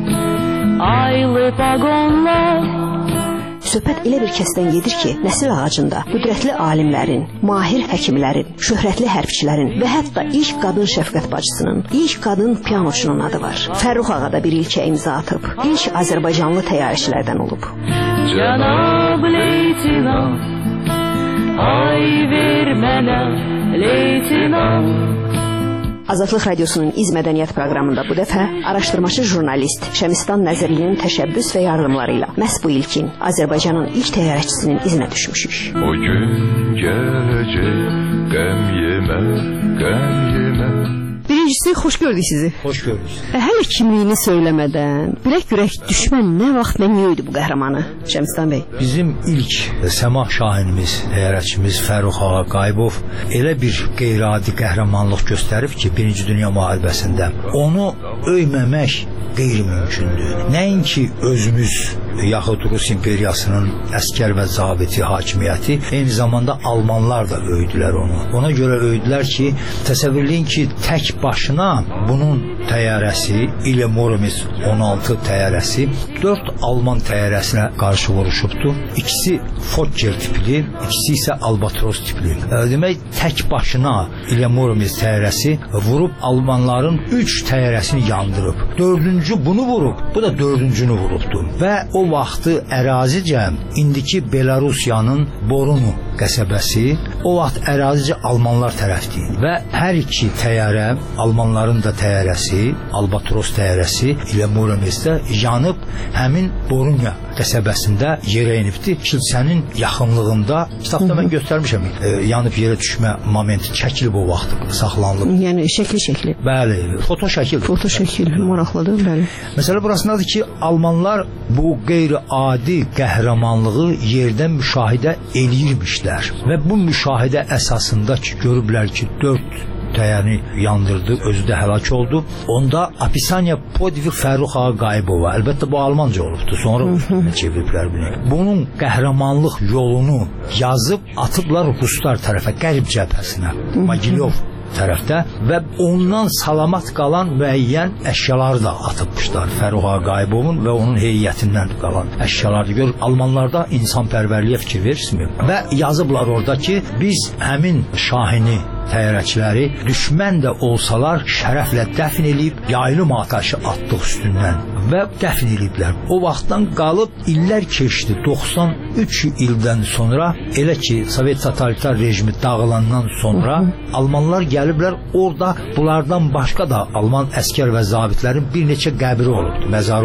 aylı pagonlar. Söhbət elə bir kəsdən gedir ki, nəsil ağacında qüdrətli alimlərin, mahir həkimlərin, şöhrətli hərbçilərin və hətta ilk qadın şəfqət bacısının, ilk qadın pianoçunun adı var. Fərrux Ağa da bir ilkə imza atıb, ilk Azərbaycanlı təyyarəçilərdən olub. Cənab leytinant, ay ver mənə leytinant. Azadlıq Radiosunun İz Mədəniyyət proqramında bu dəfə araşdırmaçı jurnalist Şəmistan Nəzərlinin təşəbbüs və yardımları ilə məhz bu ilkin Azərbaycanın ilk təyyarəçisinin izinə düşmüşük. O gün gələcək, qəm yemə, qəm yemə. Birincisi, xoş gördük sizi. Xoş gördük. E, hələ kimliyini söyləmədən, bilək-görək düşmən nə vaxt nə niyə idi bu qəhrəmanı, Şəmistan bəy? Bizim ilk səmah şahinimiz, təyyarəçimiz Fərrux Ağa Qayıbov elə bir qeyri-adi qəhrəmanlıq göstərib ki, Birinci Dünya müharibəsində onu öyməmək qeyri-mümkündür. Nəinki özümüz yaxud Rus imperiyasının əskər və zabiti hakimiyyəti, eyni zamanda Almanlar da öydülər onu. Ona görə öydülər ki, təsəvvürləyin ki, tək başına bunun təyyarəsi, İle Muromets on altı təyyarəsi dörd Alman təyyarəsinə qarşı vuruşubdu. İkisi Fokker tipli, ikisi isə Albatros tipli. Demək, tək başına İle Muromets təyyarəsi vurub Almanların üç təyyarəsini yandırıb. Dördüncü bunu vurub, bu da dördüncünü vurubdu. Və o vaxtı ərazicə indiki Belarusiyanın Borunu qəsəbəsi o vaxt ərazicə Almanlar tərəfdir və hər iki təyyarə, Almanların da təyyarəsi, Albatros təyyarəsi ilə Murometsdə yanıb həmin Borunya qəsəbəsində yerə inibdi. Kilsənin yaxınlığında, kitabda mən göstərmişəm, e, yanıb yerə düşmə momenti çəkilib o vaxt, saxlanılıb. Yəni şəkli şəkli. Bəli, foto şəkildir. Foto şəkil, maraqlıdır, bəli. Məsələ burasındadır ki, Almanlar bu qeyri-adi qəhrəmanlığı yerdən müşahidə eləyirmişlər və bu müşahidə əsasında ki, görüblər ki, dörd təyyarəni yandırdı, özü də həlak oldu. Onda Apisaniya Podvig Fərrux Ağa Qayıbova, əlbəttə bu Almanca olubdu, sonra çeviriblər bunu. Bunun qəhrəmanlıq yolunu yazıb atıblar Ruslar tərəfə, qərb cəbhəsinə, Mogilyov tərəfdə və ondan salamat qalan müəyyən əşyaları da atıbmışlar Fərrux Ağa Qayıbovun və onun heyətindən qalan əşyaları. Gör, Almanlarda insanpərvərliyə fikir verirsinmi? Və yazıblar orada ki, biz həmin şahini təyyarəçiləri düşmən də olsalar şərəflə dəfn eləyib, yaylım atəşi atdıq üstündən və dəfn eləyiblər. O vaxtdan qalıb illər keçdi, doxsan üç ildən sonra, elə ki Sovet totalitar rejimi dağılandan sonra Almanlar gəliblər, orada bunlardan başqa da Alman əskər və zabitlərin bir neçə qəbri olubdu, məzarı olubdu.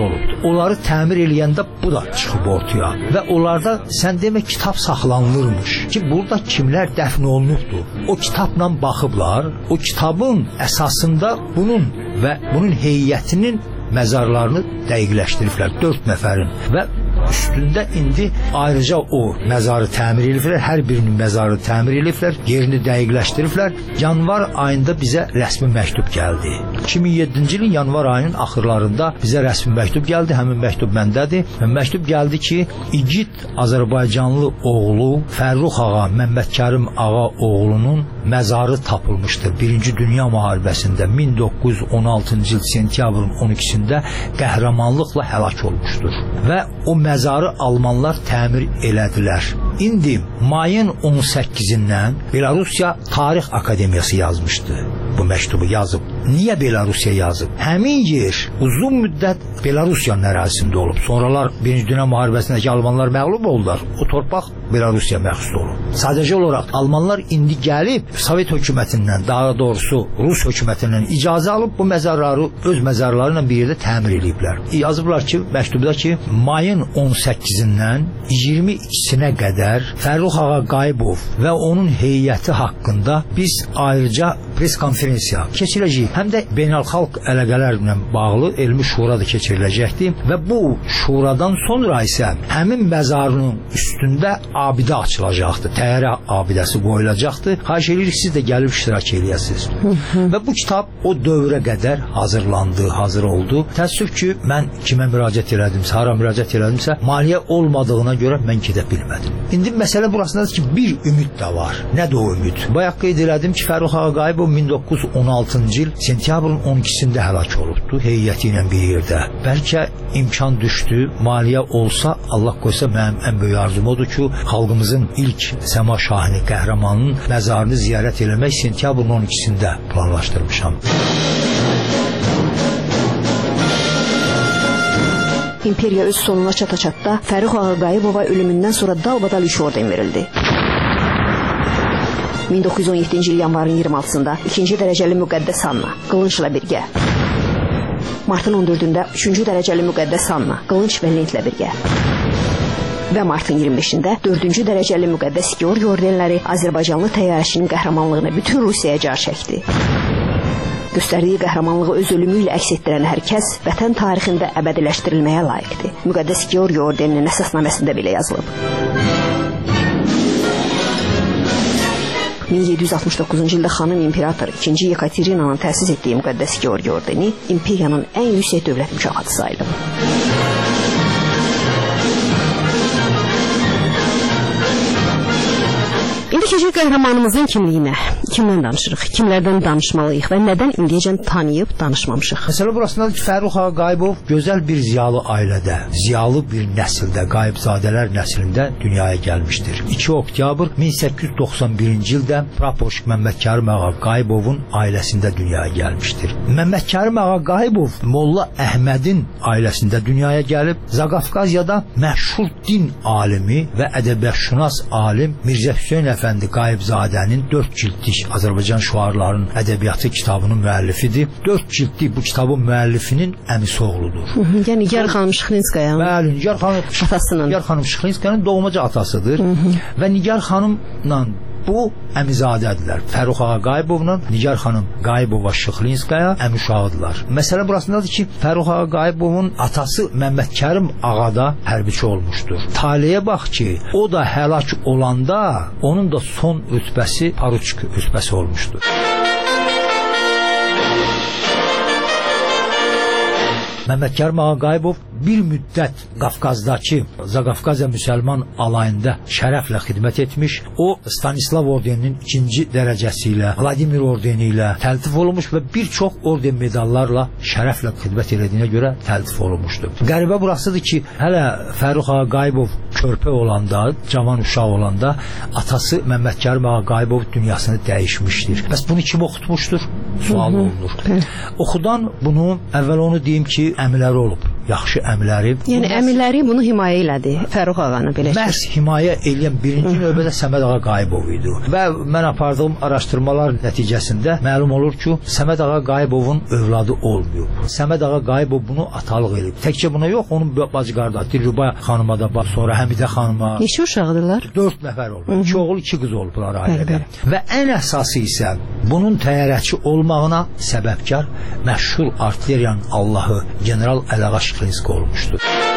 onları təmir eləyəndə bu da çıxıb ortaya və onlarda sən demə kitab saxlanılırmış ki, burada kimlər dəfn olunubdur. O kitabla baxıblar, o kitabın əsasında bunun və bunun heyətinin məzarlarını dəqiqləşdiriblər, dörd nəfərin və üstündə indi ayrıca o məzarı təmir ediblər, hər birinin məzarını təmir ediblər, yerini dəqiqləşdiriblər. Yanvar ayında bizə rəsmi məktub gəldi. iki min yeddinci ilin yanvar ayının axırlarında bizə rəsmi məktub gəldi, həmin məktub məndədir. Məktub gəldi ki, igid Azərbaycanlı oğlu Fərrux ağa, Məmmədkərim ağa oğlunun məzarı tapılmışdır. Birinci Dünya müharibəsində min doqquz yüz on altıncı il sentyabrın on ikisində qəhrəmanlıqla həlak olmuşdur və o məzarı almanlar təmir elədilər. İndi mayın on səkkizindən Belarusiya Tarix Akademiyası yazmışdı. Bu məktubu yazıb. Niyə Belarusiya yazıb? Həmin yer uzun müddət Belarusiyanın ərazisində olub. Sonralar Birinci Dünya müharibəsindəki almanlar məğlub oldular. O torpaq Belarusiya məxsus olub. Sadəcə olaraq almanlar indi gəlib Sovet hökumətindən, daha doğrusu Rus hökumətindən icazə alıb bu məzarları öz məzarları ilə bir yerdə təmir ediblər. Yazıblar ki, məktubda ki, mayın on səkkizindən iyirmi ikisinə qədər Fərrux ağa Qayıbov və onun heyəti haqqında biz ayrıca pres konferensiya keçirəcəyik. Həm də beynəlxalq əlaqələrlə bağlı elmi şura da keçiriləcəkdir və bu şuradan sonra isə həmin məzarının üstündə abidə açılacaqdır. Təyyarə abidəsi qoyulacaqdır. Xahiş edirik siz də gəlib iştirak eləyəsiniz. Və bu kitab o dövrə qədər hazırlandı, hazır oldu. Təəssüf ki, mən kimə müraciət elədimsə, hara müraciət elədimsə, maliyyə olmadığına görə mən gedə bilmədim. İndi məsələ burasındadır ki, bir ümid də var. Nədir o ümid? Bayaq qeyd elədim ki, Fərrux ağa Qayıbov min doqquz yüz on altıncı il sentyabrın on ikisində həlak olubdu heyəti ilə bir yerdə. Bəlkə imkan düşdü, maliyyə olsa, Allah qoysa mənim ən böyük arzum odur ki, xalqımızın ilk Səma Şahini qəhrəmanının məzarını ziyarət eləmək sentyabrın on ikisində planlaşdırmışam. İmperiya öz sonuna çata-çatda Fərrux ağa Qayıbova ölümündən sonra dalbadal üç orden verildi. min doqquz yüz on yeddinci il yanvarın iyirmi altısında ikinci dərəcəli müqəddəs Anna qılınçla birgə, martın on dördündə üçüncü dərəcəli müqəddəs Anna qılınç və lentlə birgə və martın iyirmi beşində dördüncü dərəcəli müqəddəs Georgi ordenləri Azərbaycanlı təyyarəçinin qəhrəmanlığını bütün Rusiyaya car çəkdi. Göstərdiyi qəhrəmanlığı öz ölümü ilə əks etdirən hər kəs vətən tarixində əbədiləşdirilməyə layiqdir. Müqəddəs Georgi ordeninin əsasnaməsində belə yazılıb. min yeddi yüz altmış doqquzuncu ildə xanım imperator ikinci Yekaterinanın təsis etdiyi müqəddəs Georgi ordeni imperiyanın ən yüksək dövlət mükafatı sayılıb. İndi keçək qəhrəmanımızın kimliyinə. Kimdən danışırıq? Kimlərdən danışmalıyıq və nədən indiyəcən tanıyıb danışmamışıq? Məsələ burasındadır ki, Fərrux ağa Qayıbov gözəl bir ziyalı ailədə, ziyalı bir nəsildə, Qayıbzadələr nəslində dünyaya gəlmişdir. iki oktyabr min səkkiz yüz doxsan birinci ildə Prapoşk Məmmədkərim ağa Qayıbovun ailəsində dünyaya gəlmişdir. Məmmədkərim ağa Qayıbov Molla Əhmədin ailəsində dünyaya gəlib, Zaqafqaziyada məşhur din alimi və ədəbiyyatşünas alim Mirzə Hüseyn Əfəndi Qayıbzadənin dörd cildlik Azərbaycan şüarlarının ədəbiyyatı kitabının müəllifidir. dörd cildlik bu kitabın müəllifinin əmisi oğludur. Yəni Nigar xanım Şıxlinskaya. Bəli, Nigar xanım atasının. Nigar xanım Şıxlinskayanın doğmaca atasıdır. Hı -hı. Və Nigar xanımla bu əmizadədirlər. Fərrux ağa Qayıbovla Nigar xanım Qayıbova Şıxlinskaya əmi uşağıdırlar. Məsələ burasındadır ki, Fərrux ağa Qayıbovun atası Məmmədkərim ağa da hərbiçi olmuşdur. Taleyə bax ki, o da həlak olanda onun da son rütbəsi poruçik rütbəsi olmuşdur. Məmmədkərim ağa Qayıbov bir müddət Qafqazdakı Zaqafqaziya müsəlman alayında şərəflə xidmət etmiş. O Stanislav ordeninin ikinci dərəcəsi ilə, Vladimir ordeni ilə təltif olunmuş və bir çox orden medallarla şərəflə xidmət etdiyinə görə təltif olunmuşdur. Qəribə burasıdır ki, hələ Fərrux ağa Qayıbov körpə olanda, cavan uşaq olanda atası Məmmədkərim ağa Qayıbov dünyasını dəyişmişdir. Bəs bunu kim oxutmuşdur? Sual olunur. Oxudan bunu əvvəl onu deyim ki, əmiləri olub. yaxşı əmiləri. Yəni əmiləri bunu himayə elədi. Fərux ağanı belə. Məhz himayə eləyən birinci növbədə Səməd ağa Qayıbov idi. Və mən apardığım araşdırmalar nəticəsində məlum olur ki, Səməd ağa Qayıbovun övladı olmayıb. Səməd ağa Qayıbov bunu atalıq edib. Təkcə buna yox, onun bacı qardaşı Dilruba xanıma da bax, sonra Həmidə xanıma. Neçə uşaqdılar? dörd nəfər olub. İki oğul, iki qız olublar ailədə. Və ən əsası isə bunun təyyarəçi olmağına səbəbkar məşhur artilleriyanın Allahı General Əlağa Şıxlinski olmuşdur.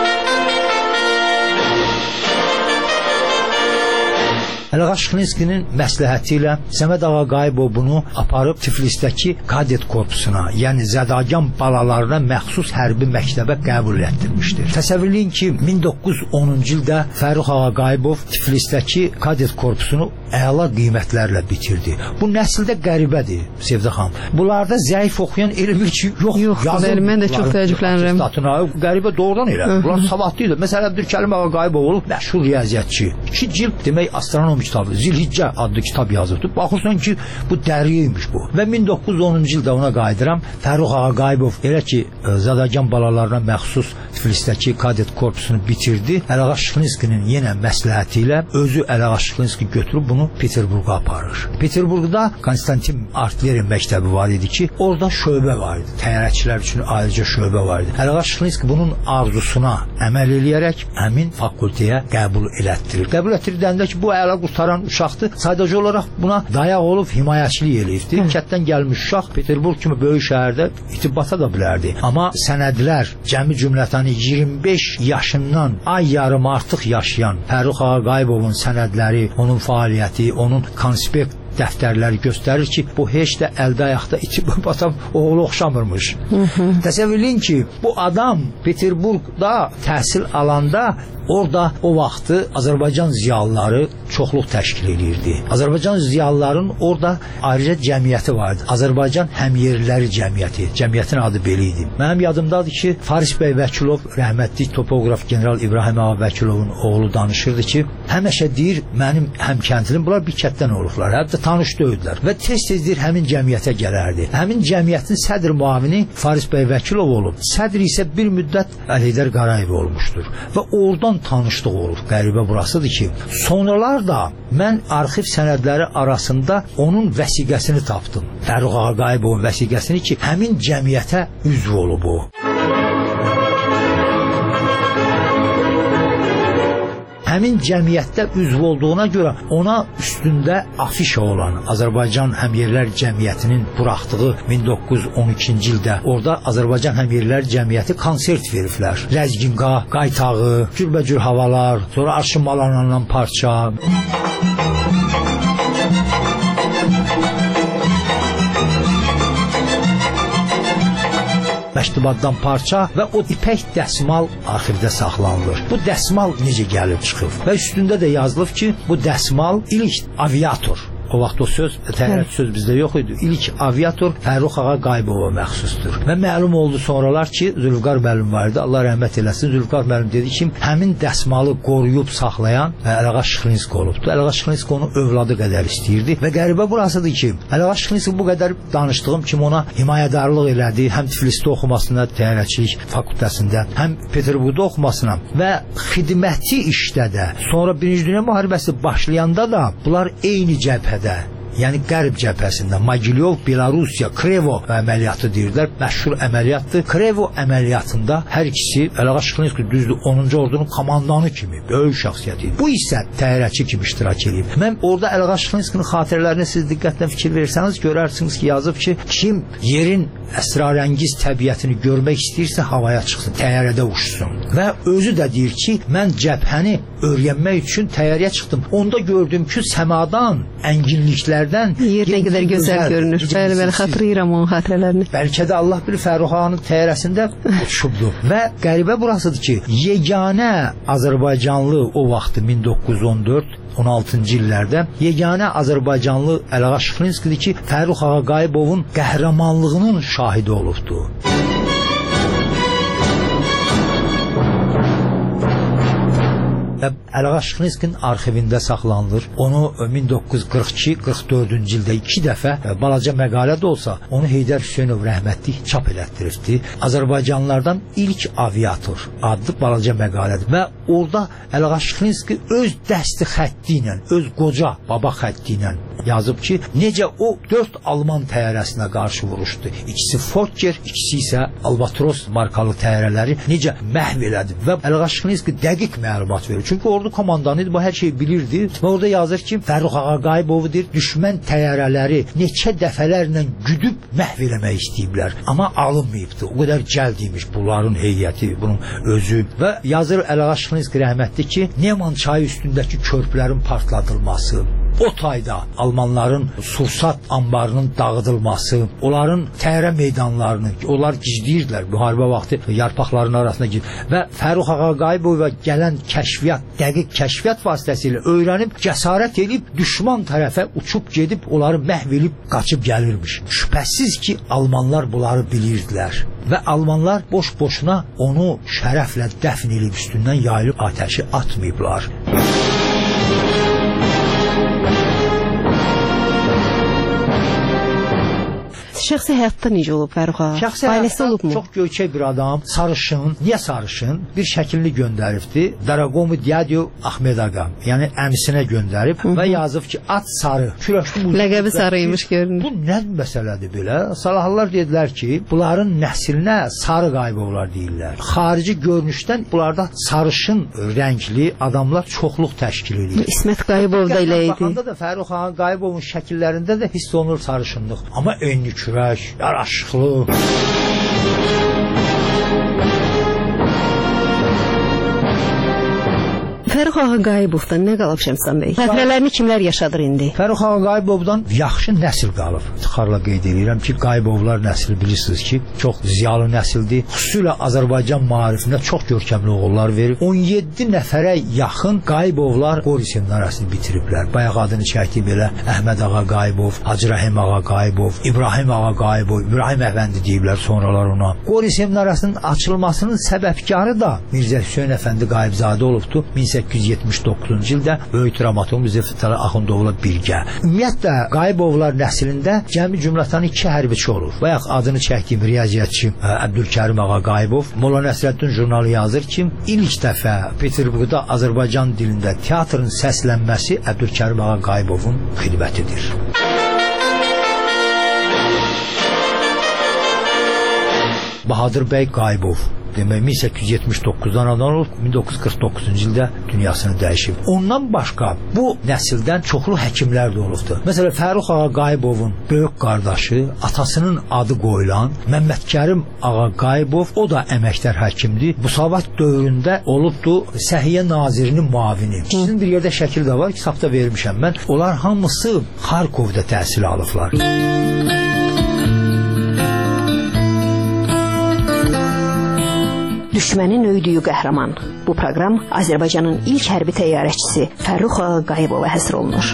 Əlağa Şıxlinskinin məsləhəti ilə Səməd ağa Qayıbov bunu aparıb Tiflisdəki kadet korpusuna, yəni zədagan balalarına məxsus hərbi məktəbə qəbul etdirmişdir. Təsəvvürləyin ki, min doqquz yüz onuncu ildə Fərux ağa Qayıbov Tiflisdəki kadet korpusunu əla qiymətlərlə bitirdi. Bu nəsildə qəribədir, Sevdə xanım. Bunlarda zəif oxuyan elmi ki, yox. Yox, mən də çox təəccüblənirəm. Qəribə doğrudan elə. Bunlar savadlı idi. Məsələn, Əbdülkərim ağa Qayıbov olub məşhur riyaziyyatçı. İki cild demək astronomi kitabı, Zilhiccə adlı kitab yazıbdı. Baxırsan ki, bu dəriymiş bu. Və min doqquz yüz onuncu ildə ona qayıdıram. Fərux ağa Qayıbov elə ki, zadagan balalarına məxsus Tiflisdəki kadet korpusunu bitirdi. Əlağa Şıxlinskinin yenə məsləhəti ilə özü Əlağa Şıxlinski götürüb bunu Peterburqa aparır. Peterburqda Konstantin Artilleriya məktəbi var idi ki, orada şöbə var idi. Təyyarəçilər üçün ayrıca şöbə var idi. Əlağa Şıxlinski bunun arzusuna əməl eləyərək həmin fakültəyə qəbul elətdirir. Qəbul etdirdəndə ki, bu əla qurtaran uşaqdır. Sadəcə olaraq buna dayaq olub himayəçilik eləyibdi. Kətdən gəlmiş uşaq Peterburq kimi böyük şəhərdə itib bata da bilərdi. Amma sənədlər cəmi cümlətəni iyirmi beş yaşından ay yarım artıq yaşayan Fərux ağa Qayıbovun sənədləri, onun fəaliyyəti, onun konspekt dəftərləri göstərir ki, bu heç də əldə ayaqda itib batan oğlu oxşamırmış. Təsəvvürləyin ki, bu adam Peterburqda təhsil alanda orada o vaxtı Azərbaycan ziyalıları çoxluq təşkil edirdi. Azərbaycan ziyalıların orada ayrıca cəmiyyəti vardı. Azərbaycan Həmyerliləri Cəmiyyəti. Cəmiyyətin adı belə idi. Mənim yadımdadır ki, Faris bəy Vəkilov, rəhmətli topoqraf general İbrahim ağa Vəkilovun oğlu danışırdı ki, həmişə deyir, mənim həmkəndlim, bunlar bir kətdən olublar. Hətta tanış döydülər və tez-tezdir həmin cəmiyyətə gələrdi. Həmin cəmiyyətin sədr müavini Faris bəy Vəkilov olub. Sədr isə bir müddət Əlheydər Qarayev olmuşdur. Və oradan tanışlıq olub. Qəribə burasıdır ki, sonralar da mən arxiv sənədləri arasında onun vəsiqəsini tapdım. Fərux ağa Qayıbovun vəsiqəsini ki, həmin cəmiyyətə üzv olub o. Həmin cəmiyyətdə üzv olduğuna görə ona üstündə afişa olan Azərbaycan Həmyerlər Cəmiyyətinin buraxdığı min doqquz yüz on ikinci ildə orada Azərbaycan Həmyerlər Cəmiyyəti konsert veriblər. Ləzginqa, qaytağı, cürbəcür havalar, sonra arşınmalarla parça. Məktubaddan parça və o ipək dəsmal arxivdə saxlanılır. Bu dəsmal necə gəlib çıxıb? Və üstündə də yazılıb ki, bu dəsmal ilk aviator. O vaxt o söz, təyyarəçi söz bizdə yox idi. İlk aviator Fərux ağa Qayıbova məxsusdur. Və məlum oldu sonralar ki, Zülfüqar müəllim var idi. Allah rəhmət eləsin. Zülfüqar müəllim dedi ki, həmin dəsmalı qoruyub saxlayan Əlağa Şıxlinski olubdu. Əlağa Şıxlinski onu övladı qədər istəyirdi və qəribə burasıdır ki, Əlağa Şıxlinski bu qədər danışdığım kimi ona himayədarlıq elədi. Həm Tiflisdə oxumasına, təyyarəçilik fakültəsində, həm Peterburqda oxumasına və xidməti işdə də. Sonra Birinci Dünya müharibəsi başlayanda da bunlar eyni cəbhədə, yəni Qərb cəbhəsində Mogilyov, Belarusiya, Krevo əməliyyatı deyirlər. Məşhur əməliyyatdır. Krevo əməliyyatında hər ikisi Əlağa Şıxlinski düzdür onuncu ordunun komandanı kimi böyük şəxsiyyət idi. Bu isə təyyarəçi kimi iştirak edib. Mən orada Əlağa Şıxlinskinin xatirələrinə siz diqqətlə fikir versəniz görərsiniz ki, yazıb ki, kim yerin əsrarəngiz təbiətini görmək istəyirsə havaya çıxsın, təyyarədə uçsun. Və özü də deyir ki, mən cəbhəni öyrənmək üçün təyyarəyə çıxdım. Onda gördüm ki, səmadan ənginliklər yer nə qədər gözəl görünür. Bəli, bəli, xatırlayıram onun xatirələrini. Bəlkə də Allah bilir Fərux ağanın təyyarəsində uçubdu. Və qəribə burasıdır ki, yeganə Azərbaycanlı o vaxtı min doqquz yüz on dörd on altıncı illərdə yeganə Azərbaycanlı Əlağa Şıxlinskidir ki, Fərux ağa Qayıbovun qəhrəmanlığının şahidi olubdu. və Əlğa Şıxlinskinin arxivində saxlanılır. Onu min doqquz yüz qırx iki qırx dördüncü ildə iki dəfə balaca məqalə də olsa, onu Heydər Hüseynov rəhmətli çap elətdiribdi. Azərbaycanlılardan ilk aviator adlı balaca məqalədir və orada Əlğa Şıxlinski öz dəsti xətti ilə, öz qoca baba xətti ilə yazıb ki, necə o dörd Alman təyyarəsinə qarşı vuruşdu. İkisi Fokker, ikisi isə Albatros markalı təyyarələri necə məhv elədi və Əlğa Şıxlinski dəqiq məlumat verir. Çünki ordu komandanı idi, bu hər şeyi bilirdi və orada yazır ki, Fərrux Ağaqayibovudur, düşmən təyyarələri neçə dəfələrlə güdüb məhv eləmək istəyiblər. Amma alınmayıbdı. O qədər cəld imiş bunların heyəti, bunun özü və yazır Əlğa Şıxlinski rəhmətli ki, Neman çayı üstündəki körpülərin partladılması, o tayda Almanların sursat anbarının dağıdılması, onların təyyarə meydanlarını, onlar gizləyirdilər müharibə vaxtı yarpaqların arasına gir və Fərrux Ağaqayibova gələn kəşfiyyat, dəqiq kəşfiyyat vasitəsilə öyrənib, cəsarət edib düşman tərəfə uçub gedib, onları məhv edib qaçıb gəlirmiş. Şübhəsiz ki, Almanlar bunları bilirdilər və Almanlar boş-boşuna onu şərəflə dəfn edib üstündən yayılıb atəşi atmayıblar. Şəxsi həyatda necə olub Fərrux ağa? Şəxsi həyatda çox göyçək bir adam, sarışın. Niyə sarışın? Bir şəklini göndəribdi. Daragomu Diadio Ahmed ağa, yəni əmisinə göndərib Hı -hı. və yazıb ki, at sarı. Ləqəbi sarıymış görünür. Bu nə məsələdir belə? Salahlılar dedilər ki, bunların nəslinə sarı Qayıbovlar deyirlər. Xarici görünüşdən bunlarda sarışın rəngli adamlar çoxluq təşkil edir. İsmət Qayıbov da elə idi. Baxanda da Fərrux Ağaqayibovun şəkillərində də hiss olunur sarışınlıq. Amma enli kürək, yaraşıqlı. Fərrux Ağaqayibovdan nə qalıb Şəmsən bəy? Xatirələrini kimlər yaşadır indi? Fərrux Ağaqayibovdan yaxşı nəsil qalıb. İftixarla qeyd edirəm ki, Qayıbovlar nəsli bilirsiniz ki, çox ziyalı nəsildir. Xüsusilə Azərbaycan maarifində çox görkəmli oğullar verib. on yeddi nəfərə yaxın Qayıbovlar Qori seminariyasını bitiriblər. Bayaq adını çəkdi belə Əhməd Ağaqayibov, Hacı Rəhim Ağaqayibov, İbrahim Ağaqayibov, İbrahim Əfəndi deyiblər sonralar ona. Qori seminariyasının açılmasının səbəbkarı da Mirzə Hüseyn Əfəndi Qayıbzadə olubdu. min səkkiz yüz yetmiş doqquzuncu ildə böyük dramaturq Mirzə Fətəli Axundovla birgə. Ümumiyyətlə Qayıbovlar nəslində cəmi cümlətan iki hərbiçi olur. Bayaq adını çəkdiyim riyaziyyatçı Əbdülkərim Ağaqayibov Molla Nəsrəddin jurnalı yazır ki, ilk dəfə Peterburqda Azərbaycan dilində teatrın səslənməsi Əbdülkərim Ağaqayibovun xidmətidir. Bahadır bəy Qayıbov demək min səkkiz yüz yetmiş doqquzdan anadan olub, min doqquz yüz qırx doqquzuncu ildə dünyasını dəyişib. Ondan başqa bu nəsildən çoxlu həkimlər də olubdur. Məsələn, Fərrux Ağaqayibovun böyük qardaşı, atasının adı qoyulan Məmmədkərim Ağaqayibov, o da əməkdar həkimdir. Müsavat dövründə olubdur Səhiyyə Nazirinin müavini. İkisinin bir yerdə şəkil də var, kitabda vermişəm mən. Onlar hamısı Xarkovda təhsil alıblar. Düşmənin öydüyü qəhrəman. Bu proqram Azərbaycanın ilk hərbi təyyarəçisi Fərrux Ağaqayibova həsr olunur.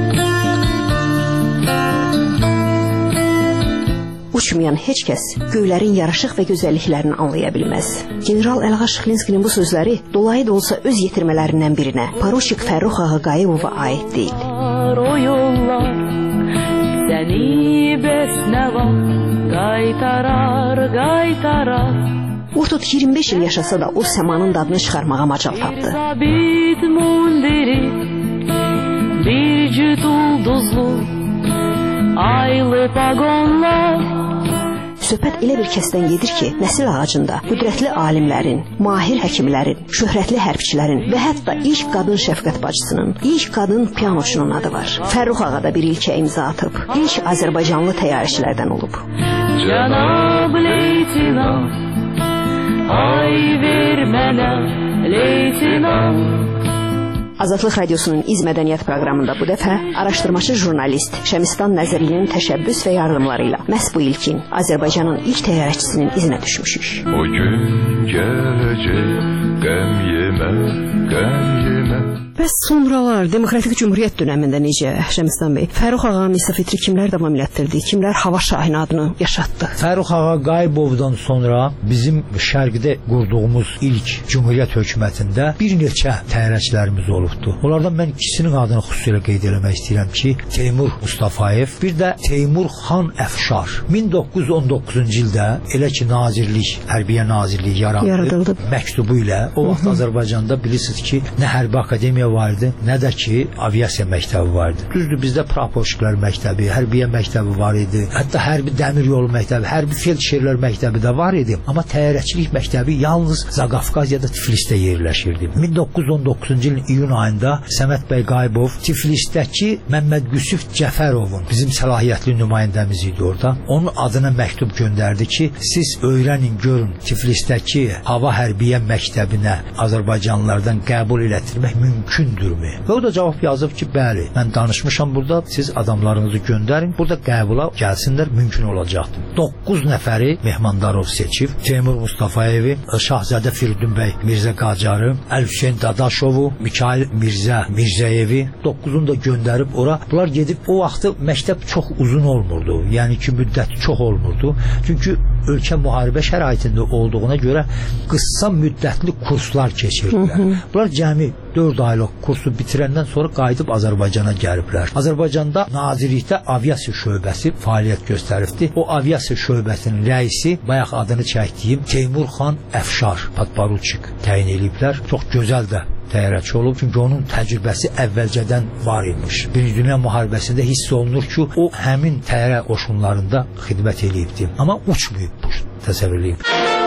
Uçmayan heç kəs göylərin yaraşıq və gözəlliklərini anlaya bilməz. General Əlğa Şıxlinskinin bu sözləri dolayı da olsa öz yetirmələrindən birinə, Poruçik Fərrux Ağaqayibova aid deyil. O yollar səni bəsnəva qaytarar, qaytarar. Vurtut iyirmi beş il yaşasa da o səmanın dadını çıxarmağa macal tapdı. Bir cüt ulduzlu aylı pagonlar. Söhbət elə bir kəsdən gedir ki, nəsil ağacında qüdrətli alimlərin, mahir həkimlərin, şöhrətli hərbçilərin və hətta ilk qadın şəfqət bacısının, ilk qadın pianoçunun adı var. Fərrux ağa da bir ilkə imza atıb, ilk Azərbaycanlı təyyarəçilərdən olub. Cənab leytinant, ay ver mənə leytinant. Azadlıq Radiosunun İz Mədəniyyət proqramında bu dəfə araşdırmaçı jurnalist Şəmistan Nəzərlinin təşəbbüs və yardımları ilə məhz bu ilkin Azərbaycanın ilk təyyarəçisinin izinə düşmüşük. O gün gələcək, qəm yemə, qəm yemə. Bəs sonralar Demokratik Cümhuriyyət dövründə necə Şəmstan bəy? Fərux ağa Misa Fitri kimlər davam elətdirdi? Kimlər Hava Şahin adını yaşatdı? Fərux ağa Qayıbovdan sonra bizim şərqdə qurduğumuz ilk Cümhuriyyət hökumətində bir neçə təyyarəçilərimiz olubdu. Onlardan mən ikisinin adını xüsusilə qeyd etmək istəyirəm ki, Teymur Mustafayev, bir də Teymur xan Əfşar. min doqquz yüz on doqquzuncu ildə elə ki Nazirlik, Hərbiyə Nazirliyi yarandı. Yaradıldı. Məktubu ilə o vaxt Azərbaycanda bilirsiniz ki, nə hərbi akademiya var idi, nə də ki aviasiya məktəbi var idi. Düzdür, bizdə praporçilər məktəbi, hərbiyə məktəbi var idi. Hətta hərbi dəmir yolu məktəbi, hərbi feldşerlər məktəbi də var idi. Amma təyyarəçilik məktəbi yalnız Zaqafqaziyada, Tiflisdə yerləşirdi. min doqquz yüz on doqquzuncu ilin iyun ayında Səməd bəy Qayıbov Tiflisdəki Məmməd Qüsüf Cəfərovun, bizim səlahiyyətli nümayəndəmiz idi orada. Onun adına məktub göndərdi ki, siz öyrənin, görün, Tiflisdəki hava hərbiyə məktəbinə Azərbaycanlılardan qəbul elətdirmək mümkündürmü? Və o da cavab yazıb ki, bəli, mən danışmışam burada, siz adamlarınızı göndərin, burada qəbula gəlsinlər, mümkün olacaqdır. doqquz nəfəri Mehmandarov seçib, Teymur Mustafayevi, Şahzadə Firidun bəy Mirzə Qacarı, Əl-Hüseyn Dadaşovu, Mikail Mirzə Mirzəyevi, doqquzunu da göndərib ora. Bunlar gedib, o vaxtı məktəb çox uzun olmurdu, yəni ki, müddəti çox olmurdu. Çünki ölkə müharibə şəraitində olduğuna görə qısa müddətli kurslar keçirdilər. Bunlar cəmi dörd aylıq kursu bitirəndən sonra qayıdıb Azərbaycana gəliblər. Azərbaycanda Nazirlikdə aviasiya şöbəsi fəaliyyət göstəribdi. O aviasiya şöbəsinin rəisi, bayaq adını çəkdiyim Teymur xan Əfşar, podporuçik təyin ediblər. Çox gözəl də təyyarəçi olub, çünki onun təcrübəsi əvvəlcədən var imiş. Birinci Dünya müharibəsində hiss olunur ki, o həmin təyyarə qoşunlarında xidmət edibdi. Amma uçmayıb bu, təsəvvür edib.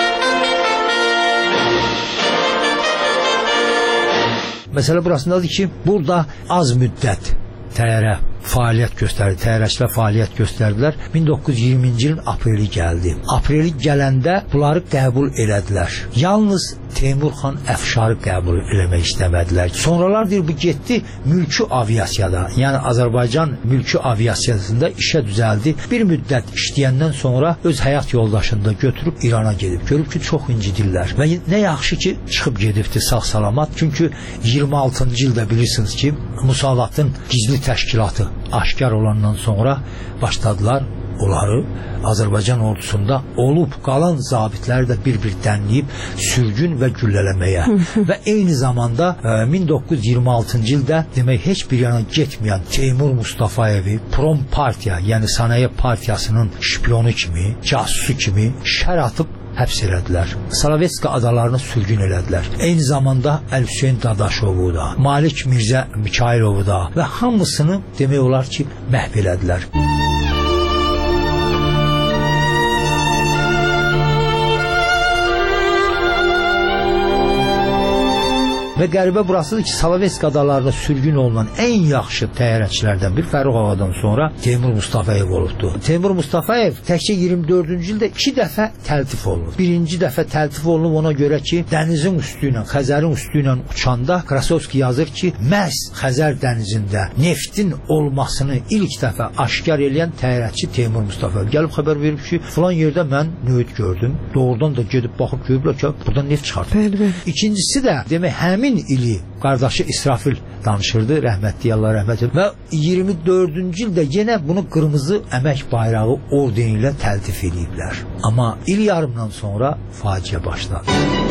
Məsələ burasındadır ki, burada az müddət təyyarə fəaliyyət göstərdi, təyyarəçilər fəaliyyət göstərdilər. min doqquz yüz iyirminci ilin apreli gəldi. Apreli gələndə bunları qəbul elədilər. Yalnız Teymur xan Əfşarı qəbul eləmək istəmədilər. Sonralar deyir, bu getdi mülki aviasiyada, yəni Azərbaycan mülki aviasiyasında işə düzəldi. Bir müddət işləyəndən sonra öz həyat yoldaşını da götürüb İrana gedib. Görüb ki, çox incidirlər. Və nə yaxşı ki, çıxıb gedibdi sağ-salamat. Çünki iyirmi altıncı ildə bilirsiniz ki, Musavatın gizli təşkilatı aşkar olandan sonra başladılar onları Azərbaycan ordusunda olub qalan zabitləri də bir-bir dənləyib sürgün və güllələməyə. Və eyni zamanda e, min doqquz yüz iyirmi altıncı ildə demək heç bir yana getməyən Teymur Mustafayevi Prom Partiya, yəni Sənaye Partiyasının şpionu kimi, casusu kimi şər atıb həbs elədilər. Salavetska adalarını sürgün elədilər. Eyni zamanda Əl-Hüseyn Dadaşovu da, Malik Mirzə Mikailovu da və hamısını demək olar ki, məhv elədilər. Və qəribə burasıdır ki, Salavetska adalarında sürgün olunan ən yaxşı təyyarəçilərdən bir Fərux ağadan sonra Teymur Mustafayev olubdu. Teymur Mustafayev təkcə iyirmi dördüncü ildə iki dəfə təltif olunub. Birinci dəfə təltif olunub ona görə ki, dənizin üstü ilə, Xəzərin üstü ilə uçanda Krasovski yazır ki, məhz Xəzər dənizində neftin olmasını ilk dəfə aşkar eləyən təyyarəçi Teymur Mustafayev. Gəlib xəbər verib ki, filan yerdə mən nüvit gördüm. Doğrudan da gedib baxıb görüblər ki, buradan neft çıxartdı. İkincisi də demək həmin ili qardaşı İsrafil danışırdı, rəhmətli Allah rəhmət edib. Və iyirmi dördüncü ildə yenə bunu qırmızı əmək bayrağı ordeni ilə təltif ediblər. Amma il yarımdan sonra faciə başladı.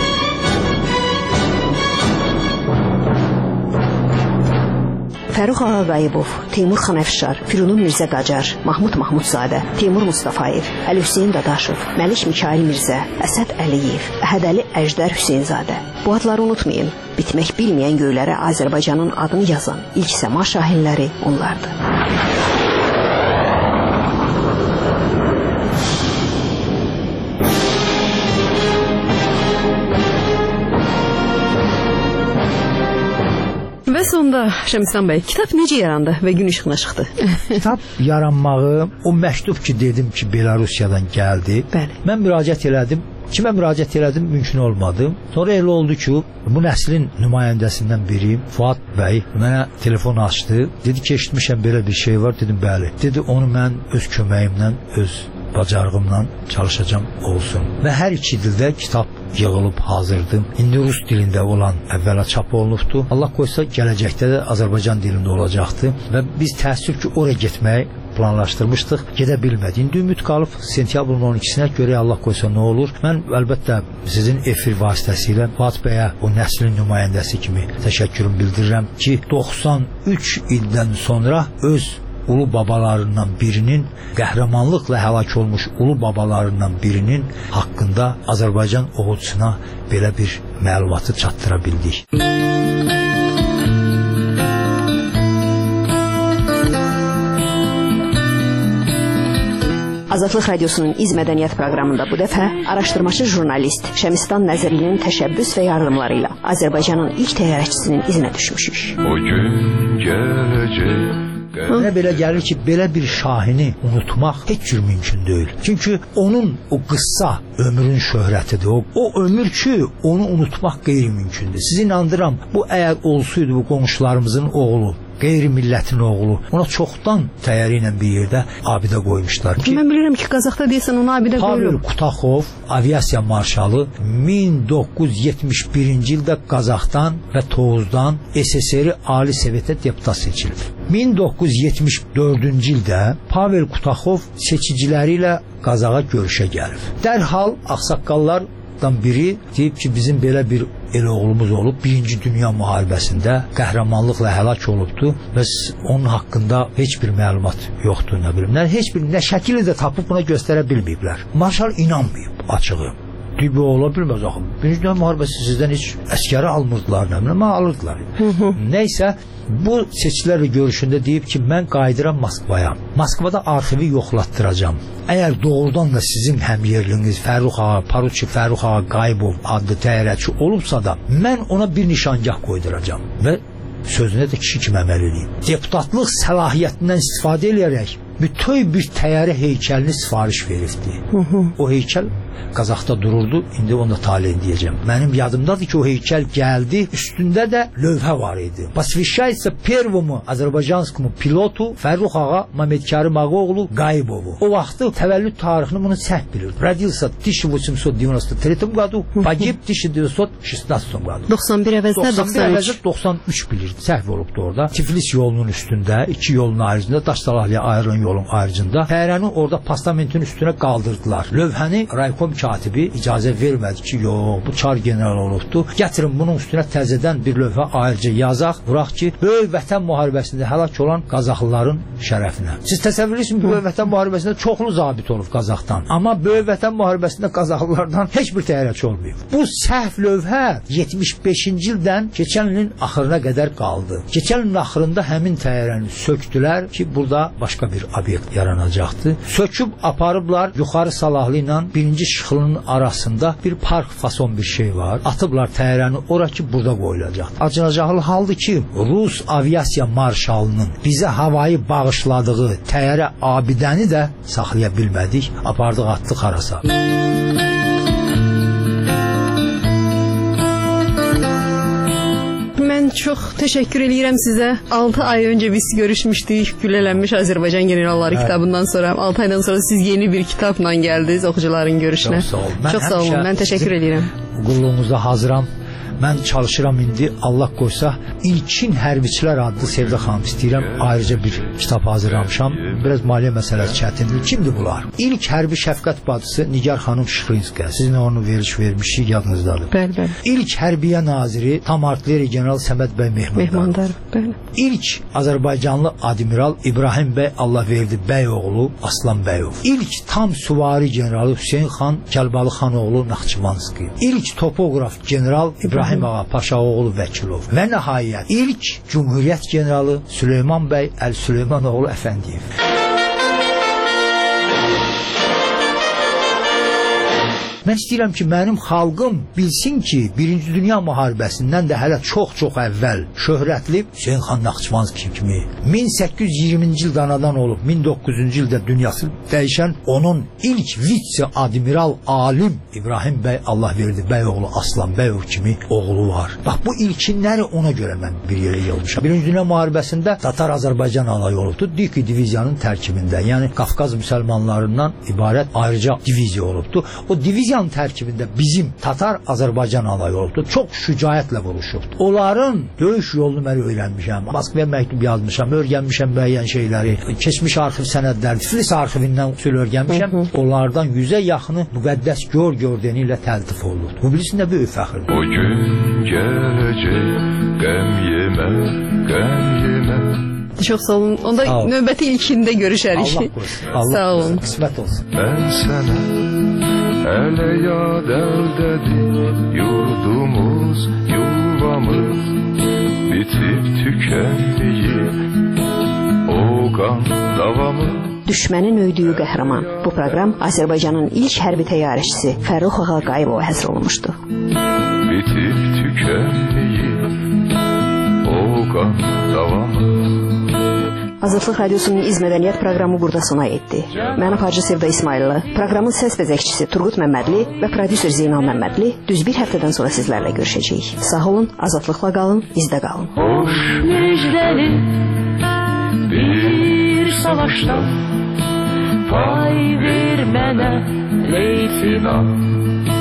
Fərux ağa Qayıbov, Teymur xan Əfşar, Firunun Mirzə Qacar, Mahmud Mahmudzadə, Teymur Mustafayev, Əli-Hüseyn Dadaşov, Məlik Mikail Mirzə, Əsəd Əliyev, Əhədəli Əjdər Hüseynzadə. Bu adları unutmayın. Bitmək bilməyən göylərə Azərbaycanın adını yazan ilk səma şahinləri onlardır. Və sonda Şəmstan bəy, kitab necə yarandı və gün işığına çıxdı? Kitab yaranmağı, o məktub ki dedim ki Belarusiyadan gəldi. Bəli. Mən müraciət elədim. Kimə müraciət elədim, mümkün olmadı. Sonra elə oldu ki, bu nəslin nümayəndəsindən biri Fuad bəy mənə telefon açdı. Dedi ki, eşitmişəm belə bir şey var. Dedim, bəli. Dedi, onu mən öz köməyimlə, öz bacarığımla çalışacağım olsun. Və hər iki dildə kitab yığılıb hazırdım. İndi rus dilində olan əvvəla çap olunubdu. Allah qoysa gələcəkdə də Azərbaycan dilində olacaqdı və biz təəssüf ki, oraya getməyi planlaşdırmışdıq, gedə bilmədik. İndi ümid qalıb sentyabrın on ikisinə görə Allah qoysa nə olur. Mən əlbəttə sizin efir vasitəsilə Fuad bəyə bu nəslin nümayəndəsi kimi təşəkkürümü bildirirəm ki, doxsan üç ildən sonra öz ulu babalarından birinin, qəhrəmanlıqla həlak olmuş ulu babalarından birinin haqqında Azərbaycan oğulcusuna belə bir məlumatı çatdıra bildik. Azadlıq Radiosunun İz Mədəniyyət proqramında bu dəfə araşdırmacı jurnalist Şəmistan Nəzirlinin təşəbbüs və yardımları ilə Azərbaycanın ilk təyyarəçisinin izinə düşmüşük. O gün gələcək. Mənə belə gəlir ki, belə bir şahini unutmaq heç cür mümkün deyil. Çünki onun o qıssa ömrün şöhrətidir. O, o ömür ki, onu unutmaq qeyri-mümkündür. Sizi inandıram, bu əgər olsaydı bu qonşularımızın oğlu, qeyri-millətin oğlu, ona çoxdan təyyarə ilə bir yerdə abidə qoymuşlar ki, mən bilirəm ki, Qazaxda deyəsən onu abidə qoyulub. Pavel Kutaxov, aviasiya marşalı min doqquz yüz yetmiş birinci ildə Qazaxdan və Tovuzdan S S R Ali Sovetə deputat seçilib. min doqquz yüz yetmiş dördüncü ildə Pavel Kutaxov seçiciləri ilə Qazaxa görüşə gəlib. Dərhal ağsaqqallardan biri deyib ki, bizim belə bir el oğlumuz olub, birinci Dünya müharibəsində qəhrəmanlıqla həlak olubdu və onun haqqında heç bir məlumat yoxdur, nə bilim. Nə, heç bir nə şəkili də tapıb buna göstərə bilməyiblər. Marşal inanmayıb açığı. Deyib, ola bilməz axı. Birinci Dünya müharibəsi sizdən heç əskəri almırdılar, nə bilim, alırdılar. Nəysə, bu seçkilərlə görüşündə deyib ki, mən qayıdıram Moskvaya. Moskvada arxivi yoxlatdıracam. Əgər doğrudan da sizin həmyerliniz Fərrux ağa, Paruçi Fərrux ağa Qayıbov adlı təyyarəçi olubsa da, mən ona bir nişangah qoyduracam və sözünə də kişi kimi əməl edeyim. Deputatlıq səlahiyyətindən istifadə edərək bütöv bir təyyarə heykəlini sifariş veribdi. O heykəl Qazaxda dururdu, indi onu da talihin deyəcəm. Mənim yadımdadır ki, o heykəl gəldi, üstündə də lövhə var idi. Посвящается первому azərbaycanskому pilotu Fərrux ağa Məmmədkərim Ağaoğlu Qayıbovu. O vaxtı təvəllüd tarixini bunu səhv bilir. Родился в тысяча восемьсот девяносто третьем году, pogib в tысяча девятьсот шестнадцатом году. doxsan bir əvəzdə doxsan üç. doxsan üç bilir, səhv olubdu orada. Tiflis yolunun üstündə, iki yolun ayrıcında, Daşdalahlıya ayrılan yolun ayrıcında təyyarəni orada postamentin üstünə qaldırdılar. Lövhəni raykom katibi icazə vermədi ki, yox, bu çar general olubdu. Gətirin bunun üstünə təzədən bir lövhə ayrıca yazaq, vuraq ki, böyük vətən müharibəsində həlak olan Qazaxlıların şərəfinə. Siz təsəvvür edirsiniz, böyük vətən müharibəsində çoxlu zabit olub Qazaxdan. Amma böyük vətən müharibəsində Qazaxlılardan heç bir təyyarəçi olmayıb. Bu səhv lövhə yetmiş beşinci ildən keçən ilin axırına qədər qaldı. Keçən ilin axırında həmin təyyarəni sökdülər ki, burada başqa bir obyekt yaranacaqdı. Söküb aparıblar yuxarı Salahlı ilə birinci Şıxlının arasında bir park fason bir şey var. Atıblar təyyarəni ora ki, burada qoyulacaq. Acınacaqlı haldır ki, Rus aviasiya marşalının bizə havayı bağışladığı təyyarə abidəni də saxlaya bilmədik. Apardıq, atdıq harasa. Mən çox təşəkkür edirəm sizə. altı ay öncə biz görüşmüşdük. Güllələnmiş Azərbaycan generalları hə. kitabından sonra. altı aydan sonra siz yeni bir kitabla gəldiniz oxucuların görüşünə. Çox sağ olun. Mən, çox sağ olun. Mən təşəkkür edirəm. Qulluğunuzda hazıram. Mən çalışıram indi, Allah qoysa, İlkin Hərbiçilər adlı Sevdə xanım istəyirəm, ayrıca bir kitab hazırlamışam. Biraz maliyyə məsələsi çətindir. Kimdir bunlar? İlk hərbi şəfqət bacısı Nigar xanım Şıxlinskaya. Sizin onu veriş vermişik, yadınızdadır. Bəli, bəli. İlk hərbiyə naziri tam artilleri general Səməd bəy Mehmandarov. Mehmandarov, bəli. İlk Azərbaycanlı admiral İbrahim bəy Allahverdi bəyoğlu Aslan bəyov. İlk tam süvari generalı Hüseyn xan Kəlbalı xanoğlu Naxçıvanski. İlk topoqraf general İbrahim İbrahim ağa Paşaoğlu Vəkilov və nəhayət ilk Cumhuriyyət generalı Süleyman bəy Əl-Süleymanoğlu Əfəndiyev. Mən istəyirəm ki, mənim xalqım bilsin ki, Birinci Dünya müharibəsindən də hələ çox-çox əvvəl şöhrətli Hüseyn xan Naxçıvanski kimi min səkkiz yüz iyirminci ildə anadan olub, min doqquz yüzüncü ildə dünyası dəyişən onun ilk vitse-admiral alim İbrahim bəy Allahverdi bəyoğlu Aslan bəyov kimi oğlu var. Bax, bu ilkinləri ona görə mən bir yerə yığılmışam. Birinci Dünya müharibəsində Tatar Azərbaycan alayı olubdu. Diki diviziyanın tərkibində, yəni Qafqaz müsəlmanlarından ibarət ayrıca diviziya olubdu. O diviziyanın tərkibində bizim Tatar Azərbaycan alayı olubdu. Çox şücaətlə vuruşubdu. Onların döyüş yolunu mən öyrənmişəm. Moskvaya məktub yazmışam, öyrənmişəm müəyyən şeyləri. Keçmiş arxiv sənədləri, Tiflis arxivindən usul öyrənmişəm. Hı -hı. Onlardan yüzə yaxını müqəddəs gör gördəni ilə təltif olundu. Bu birisində böyük fəxrdir. O gün gələcək, qəm yemə, qəm yemə. Çox sağ olun. Onda sağ olun. Növbəti ilkində görüşərik. Allah qorusun. Allah sağ olun. Qismət olsun. Mən sənə hələ yad əldədir yurdumuz, yuvamız bitib tükənməyib o qan davamı. Düşmənin öydüyü qəhrəman. Bu proqram Azərbaycanın ilk hərbi təyyarəçisi Fərrux Ağa Qayıbova həsr olunmuşdu. Bitib tükənməyib o qan davamı. Azadlıq Radiosunun İz Mədəniyyət proqramı burada sona yetdi. Mən Hacı Sevda İsmayıllı, proqramın səs bəzəkçisi Turqut Məmmədli və prodüser Zeynal Məmmədli düz bir həftədən sonra sizlərlə görüşəcəyik. Sağ olun, azadlıqla qalın, bizdə qalın. Hoş müjdeli bir savaşta pay ver mənə leytinat.